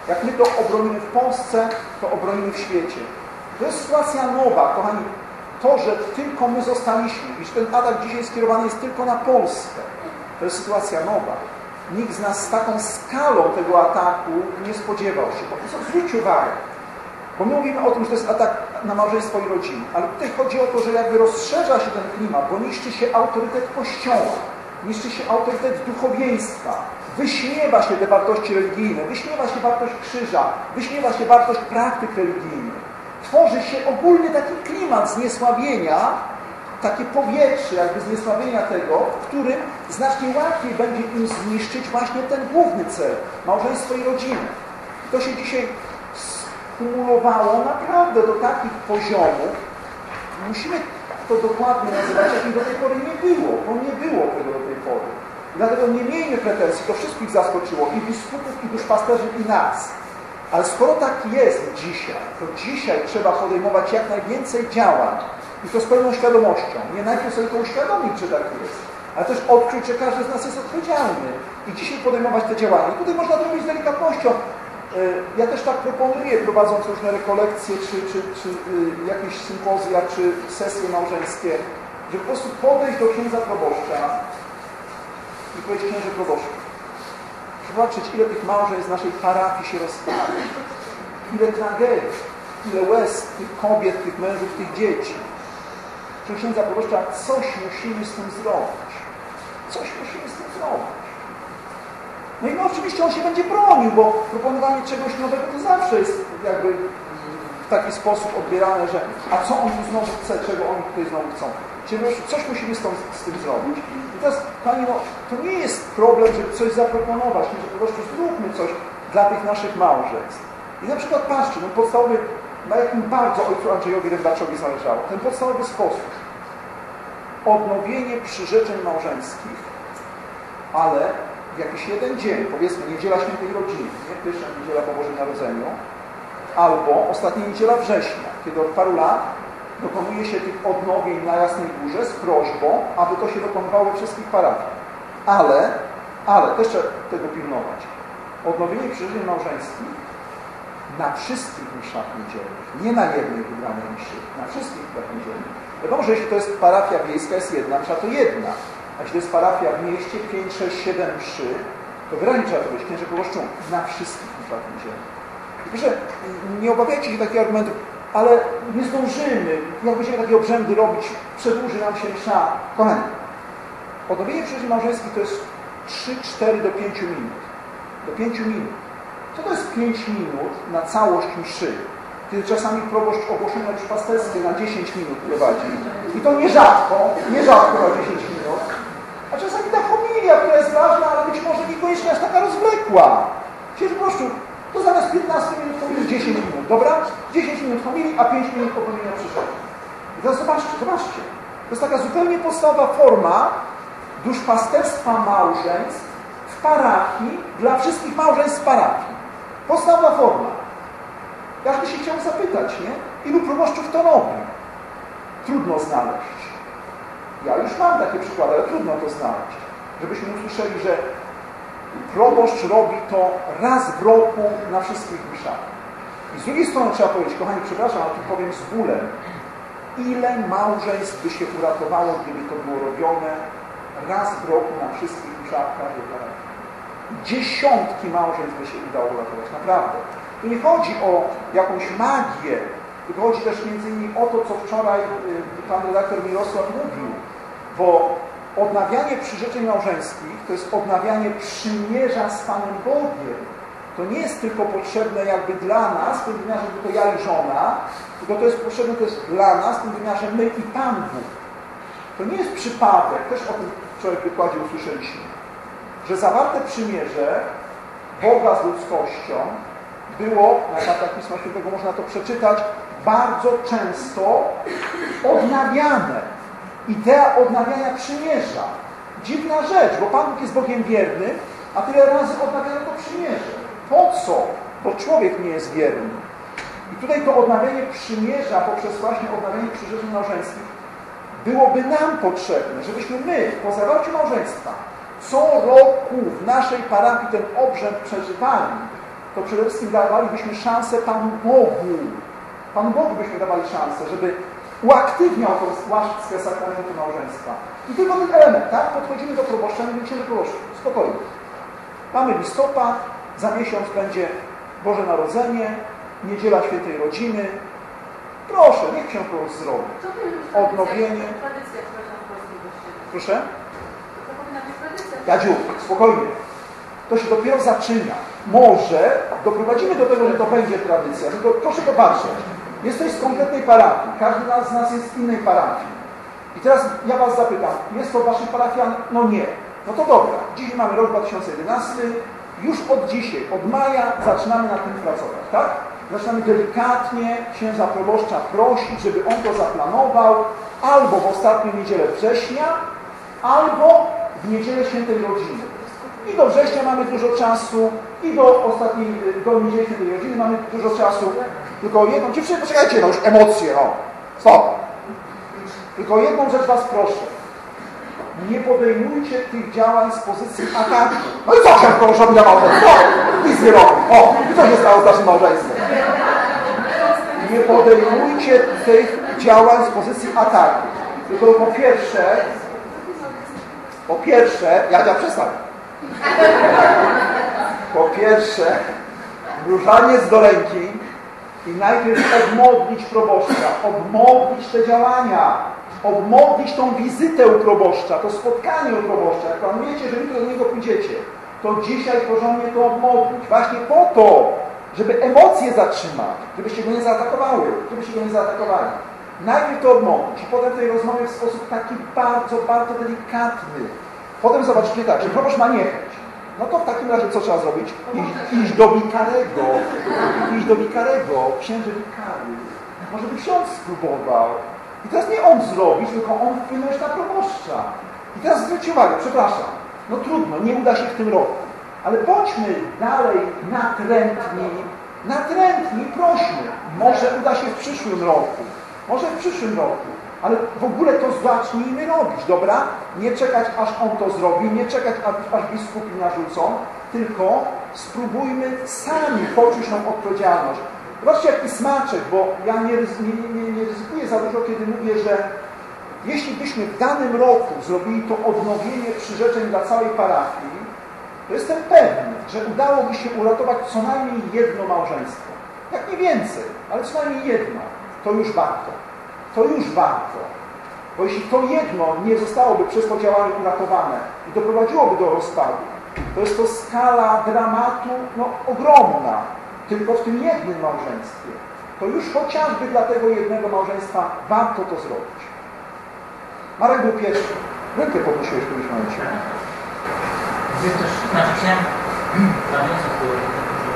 Jak my to obronimy w Polsce, to obronimy w świecie. To jest sytuacja nowa, kochani. To, że tylko my zostaliśmy i że ten atak dzisiaj skierowany jest tylko na Polskę, to jest sytuacja nowa. Nikt z nas z taką skalą tego ataku nie spodziewał się. Po prostu zwróć uwagę. Bo my mówimy o tym, że to jest atak na małżeństwo i rodzinę, ale tutaj chodzi o to, że jakby rozszerza się ten klimat, bo niszczy się autorytet Kościoła, niszczy się autorytet duchowieństwa, wyśmiewa się te wartości religijne, wyśmiewa się wartość krzyża, wyśmiewa się wartość praktyk religijnych. Tworzy się ogólnie taki klimat zniesławienia, takie powietrze jakby zniesławienia tego, w którym znacznie łatwiej będzie im zniszczyć właśnie ten główny cel, małżeństwo i rodzinę. I to się dzisiaj skumulowało naprawdę do takich poziomów. Musimy to dokładnie nazywać, jakich do tej pory nie było, bo nie było tego do tej pory. Dlatego nie miejmy pretensji, to wszystkich zaskoczyło, i biskupów, i duszpasterzy, i nas. Ale skoro tak jest dzisiaj, to dzisiaj trzeba podejmować jak najwięcej działań i to z pełną świadomością. Nie najpierw sobie to uświadomić, czy tak jest, ale też odkryć, że każdy z nas jest odpowiedzialny i dzisiaj podejmować te działania. I tutaj można to robić z delikatnością. Ja też tak proponuję, prowadząc różne rekolekcje, czy jakieś sympozja, czy sesje małżeńskie, że po prostu podejść do księdza proboszcza i powiedzieć: księże proboszczu, zobaczyć, ile tych małżeństw z naszej parafii się rozpadło, ile tragedii, ile łez tych kobiet, tych mężów, tych dzieci. Że księdza proboszcza, coś musimy z tym zrobić. Coś musimy z tym zrobić. No i no, oczywiście on się będzie bronił, bo proponowanie czegoś nowego to zawsze jest jakby w taki sposób odbierane, że a co on tu znowu chce, czego oni tutaj znowu chcą. Czyli coś musimy z tym zrobić. I teraz, Pani, no, to nie jest problem, żeby coś zaproponować, że po prostu zróbmy coś dla tych naszych małżeństw. I na przykład patrzcie, ten podstawowy, na jakim bardzo ojcu Andrzejowi Rębaczowi zależało, ten podstawowy sposób. Odnowienie przyrzeczeń małżeńskich, ale w jakiś jeden dzień, powiedzmy niedziela Świętej Rodziny, nie? Pierwsza niedziela po Bożym Narodzeniu, albo ostatnia niedziela września, kiedy od paru lat dokonuje się tych odnowień na Jasnej Górze z prośbą, aby to się dokonywało we wszystkich parafiach. Ale też trzeba tego pilnować. Odnowienie przyrzeczeń małżeńskich na wszystkich mszach niedzielnych, nie na jednej wybranej mszy, na wszystkich mszach niedzielnych. Wiadomo, że jeśli to jest parafia wiejska, jest jedna msza, to jedna. A jeśli to jest parafia w mieście, 5, 6, 7 mszy, to wyraźnie trzeba to być, księże proboszczą, na wszystkich mszach niedzielnych. I proszę, nie obawiajcie się takich argumentów, ale nie zdążymy, jak będziemy takie obrzędy robić, przedłuży nam się msza. Kochani, odnowienie przyrzeczeń małżeńskich to jest 3-4 do 5 minut. Do 5 minut. Co to jest 5 minut na całość mszy? Kiedy czasami proboszcz ogłoszenia duszpasterskie na 10 minut prowadzi. I to nierzadko na 10 minut. A czasami ta homilia, która jest ważna, ale być może niekoniecznie aż taka rozwlekła. Księże proboszczu, to zamiast 15 minut homilii 10 minut, dobra? 10 minut homilii, a 5 minut popełnienia przyrzeczeń. I teraz zobaczcie. To jest taka zupełnie podstawowa forma duszpasterstwa małżeństw w parafii, dla wszystkich małżeństw w parafii. Podstawowa forma. Każdy się chciał zapytać, nie? Ilu proboszczów to robi? Trudno znaleźć. Ja już mam takie przykłady, ale trudno to znaleźć. Żebyśmy usłyszeli, że proboszcz robi to raz w roku na wszystkich mszach. I z drugiej strony trzeba powiedzieć, kochani, przepraszam, ale tu powiem z bólem, ile małżeństw by się uratowało, gdyby to było robione raz w roku na wszystkich mszach każdej parafii. Dziesiątki małżeństw by się udało uratować, naprawdę. Tu nie chodzi o jakąś magię, tylko chodzi też między innymi o to, co wczoraj pan redaktor Mirosław mówił, bo odnawianie przyrzeczeń małżeńskich to jest odnawianie przymierza z Panem Bogiem. To nie jest tylko potrzebne jakby dla nas, w tym wymiarze tylko ja i żona, tylko to jest potrzebne też dla nas, w tym wymiarze my i Pan Bóg. To nie jest przypadek, też o tym wczoraj w wykładzie usłyszeliśmy, że zawarte przymierze Boga z ludzkością było, na kartach Pisma Świętego można to przeczytać, bardzo często odnawiane. Idea odnawiania przymierza. Dziwna rzecz, bo Pan Bóg jest Bogiem wiernym, a tyle razy odnawiano to przymierze. Po co? Bo człowiek nie jest wierny. I tutaj to odnawianie przymierza poprzez właśnie odnawianie przyrzeczeń małżeńskich byłoby nam potrzebne, żebyśmy my po zawarciu małżeństwa co roku w naszej parafii ten obrzęd przeżywali to przede wszystkim dawalibyśmy szansę Panu Bogu. Panu Bogu byśmy dawali szansę, żeby uaktywniał tą łaskę sakramentu małżeństwa. I tylko ten element, tak? Podchodzimy do proboszcza, mówimy do proboszcza. Spokojnie. Mamy listopad, za miesiąc będzie Boże Narodzenie, Niedziela Świętej Rodziny. Proszę, niech ksiądz proboszcz zrobi. Odnowienie. Tradycja, przepraszam, w polskim kościele. Proszę? To powinna być tradycja. Jadziu, spokojnie. To się dopiero zaczyna. Może doprowadzimy do tego, że to będzie tradycja. Tylko proszę popatrzeć. Jesteś z konkretnej parafii. Każdy z nas jest z innej parafii. I teraz ja was zapytam, jest to waszych parafian? No nie. No to dobra. Dzisiaj mamy rok 2011. Już od dzisiaj, od maja zaczynamy nad tym pracować, tak? Zaczynamy delikatnie księdza proboszcza prosić, żeby on to zaplanował albo w ostatnią niedzielę września, albo w niedzielę Świętej Rodziny. I do września mamy dużo czasu, i do niedzieli Świętej Rodziny mamy dużo czasu. Tylko jedną, dziewczyny, poczekajcie, no już emocje, no. Stop. Tylko jedną rzecz was proszę. Nie podejmujcie tych działań z pozycji ataku. No i co się proszę mi dawał? No, nic nie robi. O, i co się stało z naszym małżeństwem? Nie podejmujcie tych działań z pozycji ataku. Tylko po pierwsze, Jadzia, przestań. Po pierwsze, różaniec do ręki i najpierw odmodlić proboszcza, odmodlić te działania, odmodlić tą wizytę u proboszcza, to spotkanie u proboszcza. Jak planujecie, że jutro do niego pójdziecie, to dzisiaj porządnie to odmodlić. Właśnie po to, żeby emocje zatrzymać, żebyście go nie zaatakowali. Najpierw to odmodlić i potem tej rozmowy w sposób taki bardzo, bardzo delikatny. Potem zobaczycie tak, że proboszcz ma niechęć. No to w takim razie co trzeba zrobić? Iść do wikarego, księży wikary. Może by ksiądz spróbował. I teraz nie on zrobić, tylko on wpłynąć na proboszcza. I teraz zwróćcie uwagę, przepraszam, no trudno, nie uda się w tym roku. Ale bądźmy dalej natrętni, prośmy. Może uda się w przyszłym roku. Ale w ogóle to zacznijmy robić, dobra? Nie czekać, aż on to zrobi, nie czekać, aż biskupi narzucą, tylko spróbujmy sami poczuć tą odpowiedzialność. Zobaczcie, jaki smaczek, bo ja nie ryzykuję za dużo, kiedy mówię, że jeśli byśmy w danym roku zrobili to odnowienie przyrzeczeń dla całej parafii, to jestem pewny, że udałoby się uratować co najmniej jedno małżeństwo. Jak nie więcej, ale co najmniej jedno. To już warto. Bo jeśli to jedno nie zostałoby przez to działanie uratowane i doprowadziłoby do rozpadu, to jest to skala dramatu ogromna. Tylko w tym jednym małżeństwie. To już chociażby dla tego jednego małżeństwa warto to zrobić. Marek był pierwszy. Rękę podnosiłeś w którymś momencie. Chciałem nawiązać do tego,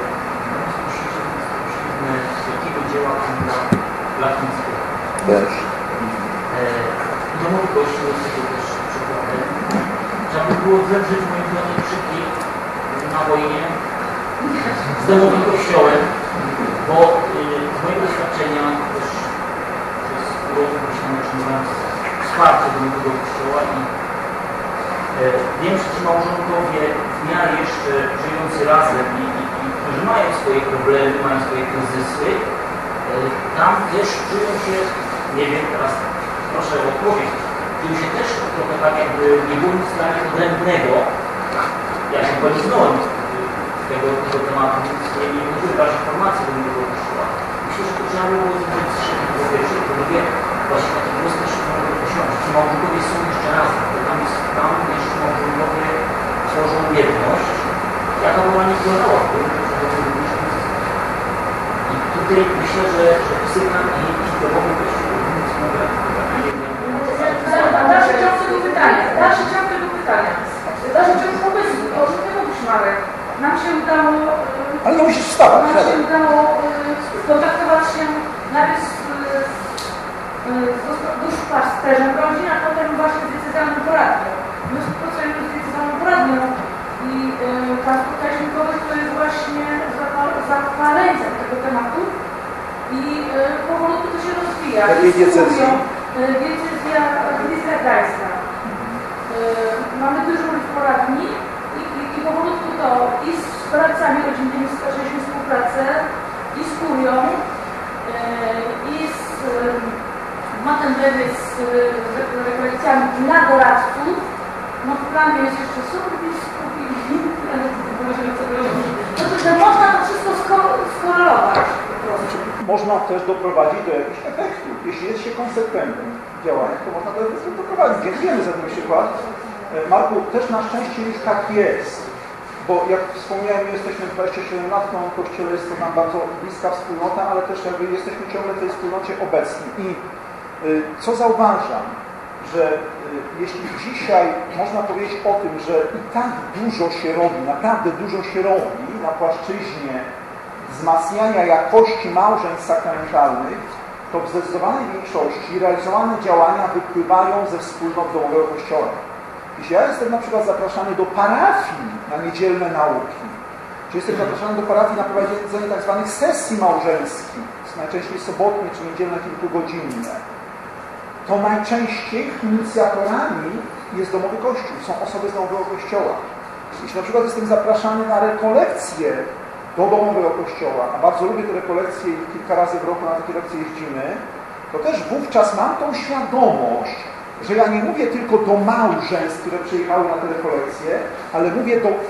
że z wielkiego dzieła księdza Blachnickiego. Też. Domowy Kościół jest tego też przykładem. Trzeba by było zewrzeć moim zdaniem krzyki na wojnie z domowym kościołem, bo z mojego doświadczenia też przez urodzin otrzymywałem wsparcie domowego kościoła i wiem, że ci małżonkowie w miarę jeszcze żyjący razem i którzy mają swoje problemy, mają swoje kryzysy, tam też czują się, nie wiem, teraz proszę o odpowiedź, czują się też trochę tak, jakby nie było nic dla nich odrębnego. Ja się poliznąłem tego tematu, więc nie mogę brać informacji do tego kościoła. Myślę, że to trzeba było zrobić z szybkim powierzchni, to mówię, właśnie taki głos też mogę posiąść. Ci małżonkowie są jeszcze razem, bo tam jeszcze małżonkowie tworzą jedność. Jaka była nie wyglądała w tym, i tutaj myślę, że psycha i domowy kościół powinny współgrać. Dalszy ciąg tego pytania. Dalszy ciąg pomysłu. O czym ty mówisz, Marek? Nam się udało... Ale nie musisz wstawać. Nam się udało skontaktować się najpierw z duszpasterzem rodzin, a potem właśnie z diecezjalną poradnią. My współpracujemy z diecezjalną poradnią i pan spotkaliśmy kogoś, kto jest właśnie zapaleńcem tego tematu i powolutku to się rozwija. Jakiej diecezji? Diecezja Gdańska. Mamy dyżur w poradni i powolutku to i z radcami rodzinnymi stworzyliśmy współpracę i z kurią, i z Mattenberry, z rekolekcjami dla doradców. No w planie jest jeszcze superbiskup i że można to wszystko skorelować. Można też doprowadzić do jakichś efektów. Jeśli jest się konsekwentem w działaniach, to można do efektów doprowadzić. Dziękujemy za ten przykład. Marku, też na szczęście już tak jest. Bo jak wspomniałem, jesteśmy 27 lat w tym kościele, jest to nam bardzo bliska wspólnota, ale też jakby jesteśmy ciągle w tej wspólnocie obecni. I co zauważam, że jeśli dzisiaj można powiedzieć o tym, że i tak dużo się robi, naprawdę dużo się robi na płaszczyźnie wzmacniania jakości małżeństw sakramentalnych, to w zdecydowanej większości realizowane działania wypływają ze wspólnot domowego kościoła. Jeśli ja jestem na przykład zapraszany do parafii na niedzielne nauki, czy jestem zapraszany do parafii na prowadzenie tak zwanych sesji małżeńskich, najczęściej sobotnie czy niedzielne kilkugodzinne, to najczęściej inicjatorami jest domowy kościół, są osoby z domowego kościoła. Jeśli na przykład jestem zapraszany na rekolekcje do domowego kościoła, a bardzo lubię te rekolekcje i kilka razy w roku na takie lekcje jeździmy, to też wówczas mam tą świadomość, że ja nie mówię tylko do małżeństw, które przyjechały na te rekolekcje, ale mówię do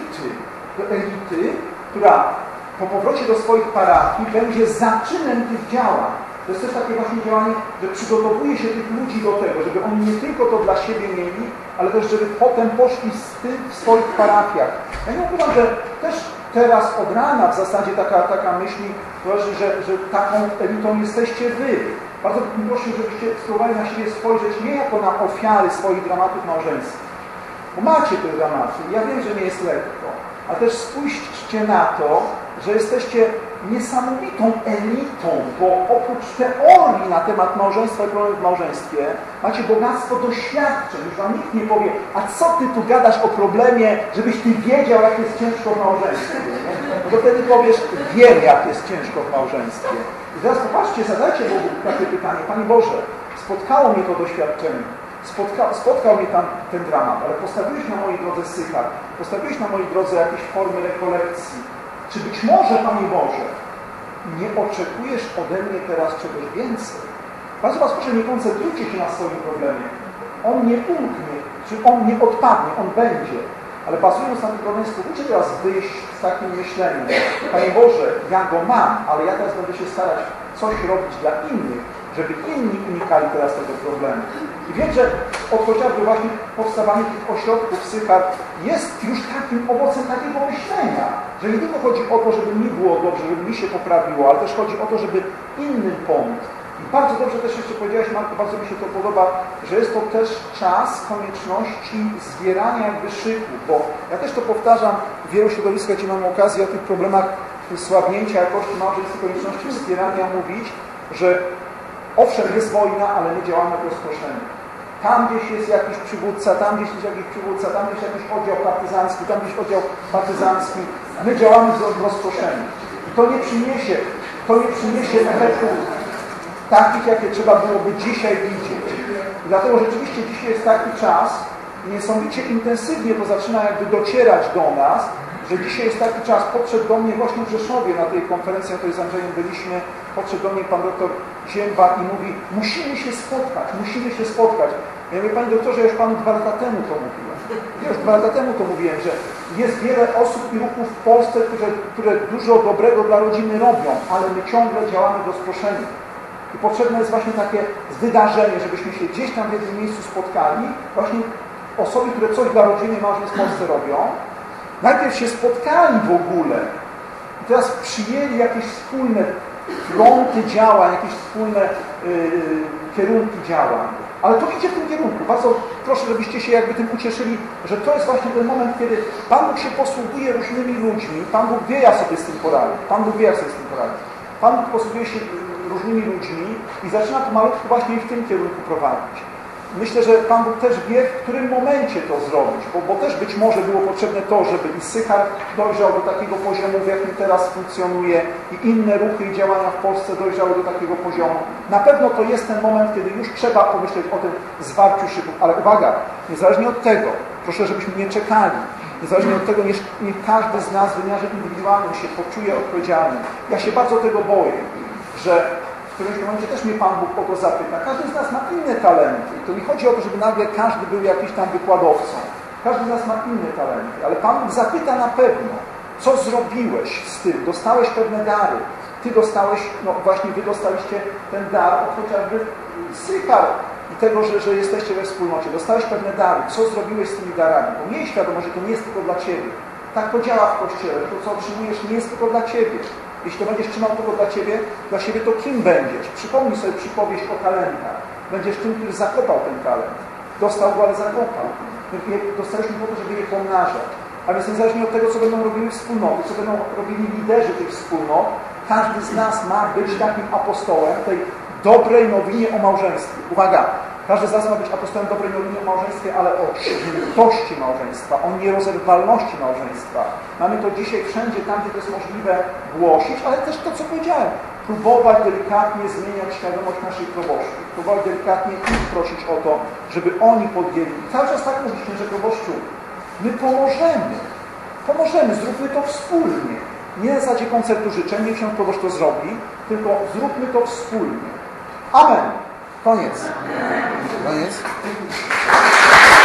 elity, która po powrocie do swoich parafii będzie zaczynem tych działań. To jest też takie właśnie działanie, że przygotowuje się tych ludzi do tego, żeby oni nie tylko to dla siebie mieli, ale też żeby potem poszli z tym w swoich parafiach. Ja nie ukrywam, że też teraz od rana w zasadzie taka myśl leży, że taką elitą jesteście wy. Bardzo bym prosił, żebyście spróbowali na siebie spojrzeć nie jako na ofiary swoich dramatów małżeńskich. Bo macie te dramaty. Ja wiem, że nie jest lekko. Ale też spójrzcie na to, że jesteście niesamowitą elitą, bo oprócz teorii na temat małżeństwa i problemów w małżeństwie macie bogactwo doświadczeń. Już wam nikt nie powie, a co ty tu gadasz o problemie, żebyś ty wiedział, jak jest ciężko w małżeństwie. No to wtedy powiesz, wiem, jak jest ciężko w małżeństwie. I teraz popatrzcie, zadajcie Bogu takie pytanie. Panie Boże, spotkało mnie to doświadczenie. Spotkał mnie tam ten dramat, ale postawiłeś na mojej drodze sychar, postawiłeś na mojej drodze jakieś formy rekolekcji. Czy być może, Panie Boże, nie oczekujesz ode mnie teraz czegoś więcej? Bardzo Was proszę, nie koncentrujcie się na swoim problemie. On nie umknie, czy on nie odpadnie, on będzie. Ale bazując na tym problemie, spróbujcie teraz wyjść z takim myśleniem. Panie Boże, ja go mam, ale ja teraz będę się starać coś robić dla innych, żeby inni unikali teraz tego problemu. I wiem, że od chociażby właśnie powstawanie tych ośrodków sychar jest już takim owocem takiego myślenia, że nie tylko chodzi o to, żeby mi było dobrze, żeby mi się poprawiło, ale też chodzi o to, żeby innym pomóc. I bardzo dobrze też jeszcze powiedziałeś, Marku, bardzo mi się to podoba, że jest to też czas konieczności zbierania jakby szyku, bo ja też to powtarzam w wielu środowiskach, gdzie mamy okazję o tych problemach słabnięcia jakości małżeństw i konieczności wspierania mówić, że owszem, jest wojna, ale my działamy w rozproszeniu. Tam gdzieś jest jakiś przywódca, tam gdzieś jest jakiś przywódca, tam gdzieś jakiś oddział partyzancki, tam gdzieś oddział partyzancki. My działamy w rozproszeniu. I to nie przyniesie efektów takich, jakie trzeba byłoby dzisiaj widzieć. I dlatego rzeczywiście dzisiaj jest taki czas, niesamowicie intensywnie to zaczyna jakby docierać do nas, że dzisiaj jest taki czas, podszedł do mnie właśnie w Rzeszowie na tej konferencji, na której z Andrzejem byliśmy, podszedł do mnie pan doktor Zięba i mówi, musimy się spotkać. Ja mówię, panie doktorze, ja już panu 2 lata temu to mówiłem. Ja już 2 lata temu to mówiłem, że jest wiele osób i ruchów w Polsce, które dużo dobrego dla rodziny robią, ale my ciągle działamy w rozproszeniu. I potrzebne jest właśnie takie wydarzenie, żebyśmy się gdzieś tam w jednym miejscu spotkali, właśnie osoby, które coś dla rodziny małżeństw w Polsce robią, najpierw się spotkali w ogóle i teraz przyjęli jakieś wspólne fronty działań, jakieś wspólne kierunki działań. Ale to idzie w tym kierunku. Bardzo proszę, żebyście się jakby tym ucieszyli, że to jest właśnie ten moment, kiedy Pan Bóg się posługuje różnymi ludźmi. Pan Bóg wie, jak sobie z tym poradzić. Pan Bóg posługuje się różnymi ludźmi i zaczyna to malutko właśnie w tym kierunku prowadzić. Myślę, że Pan Bóg też wie, w którym momencie to zrobić, bo też być może było potrzebne to, żeby i sychar dojrzał do takiego poziomu, w jakim teraz funkcjonuje i inne ruchy i działania w Polsce dojrzały do takiego poziomu. Na pewno to jest ten moment, kiedy już trzeba pomyśleć o tym zwarciu szyków. Ale uwaga, niezależnie od tego, proszę, żebyśmy nie czekali, Niezależnie od tego, niech każdy z nas w wymiarze indywidualnym się poczuje odpowiedzialny. Ja się bardzo tego boję, że w którymś momencie też mnie Pan Bóg o to zapyta. Każdy z nas ma inne talenty. I to nie chodzi o to, żeby nagle każdy był jakiś tam wykładowcą. Każdy z nas ma inne talenty, ale Pan Bóg zapyta na pewno, co zrobiłeś z tym? Dostałeś pewne dary. Ty dostałeś, no właśnie wy dostaliście ten dar od chociażby Sychar i tego, że jesteście we wspólnocie. Dostałeś pewne dary. Co zrobiłeś z tymi darami? Bo miej świadomość, że to nie jest tylko dla Ciebie. Tak to działa w Kościele. To, co otrzymujesz, nie jest tylko dla Ciebie. Jeśli to będziesz trzymał tylko dla siebie, to kim będziesz? Przypomnij sobie przypowieść o talentach. Będziesz tym, który zakopał ten talent. Dostał go, ale zakopał. Dostaliśmy po to, żeby je pomnażać. A więc niezależnie od tego, co będą robiły wspólnoty, co będą robili liderzy tych wspólnot, każdy z nas ma być takim apostołem tej dobrej nowinie o małżeństwie. Uwaga! Każdy z nas ma być apostołem dobrej nowiny o małżeństwie, ale o świętości małżeństwa, o nierozerwalności małżeństwa. Mamy to dzisiaj wszędzie, tam gdzie to jest możliwe, głosić, ale też to, co powiedziałem. Próbować delikatnie zmieniać świadomość naszych proboszczów. Próbować delikatnie ich prosić o to, żeby oni podjęli. I cały czas tak mówiliśmy, że proboszczu, my pomożemy, zróbmy to wspólnie. Nie na zasadzie koncertu życzeń, niech się proboszcz to zrobi, tylko zróbmy to wspólnie. Amen. Koniec.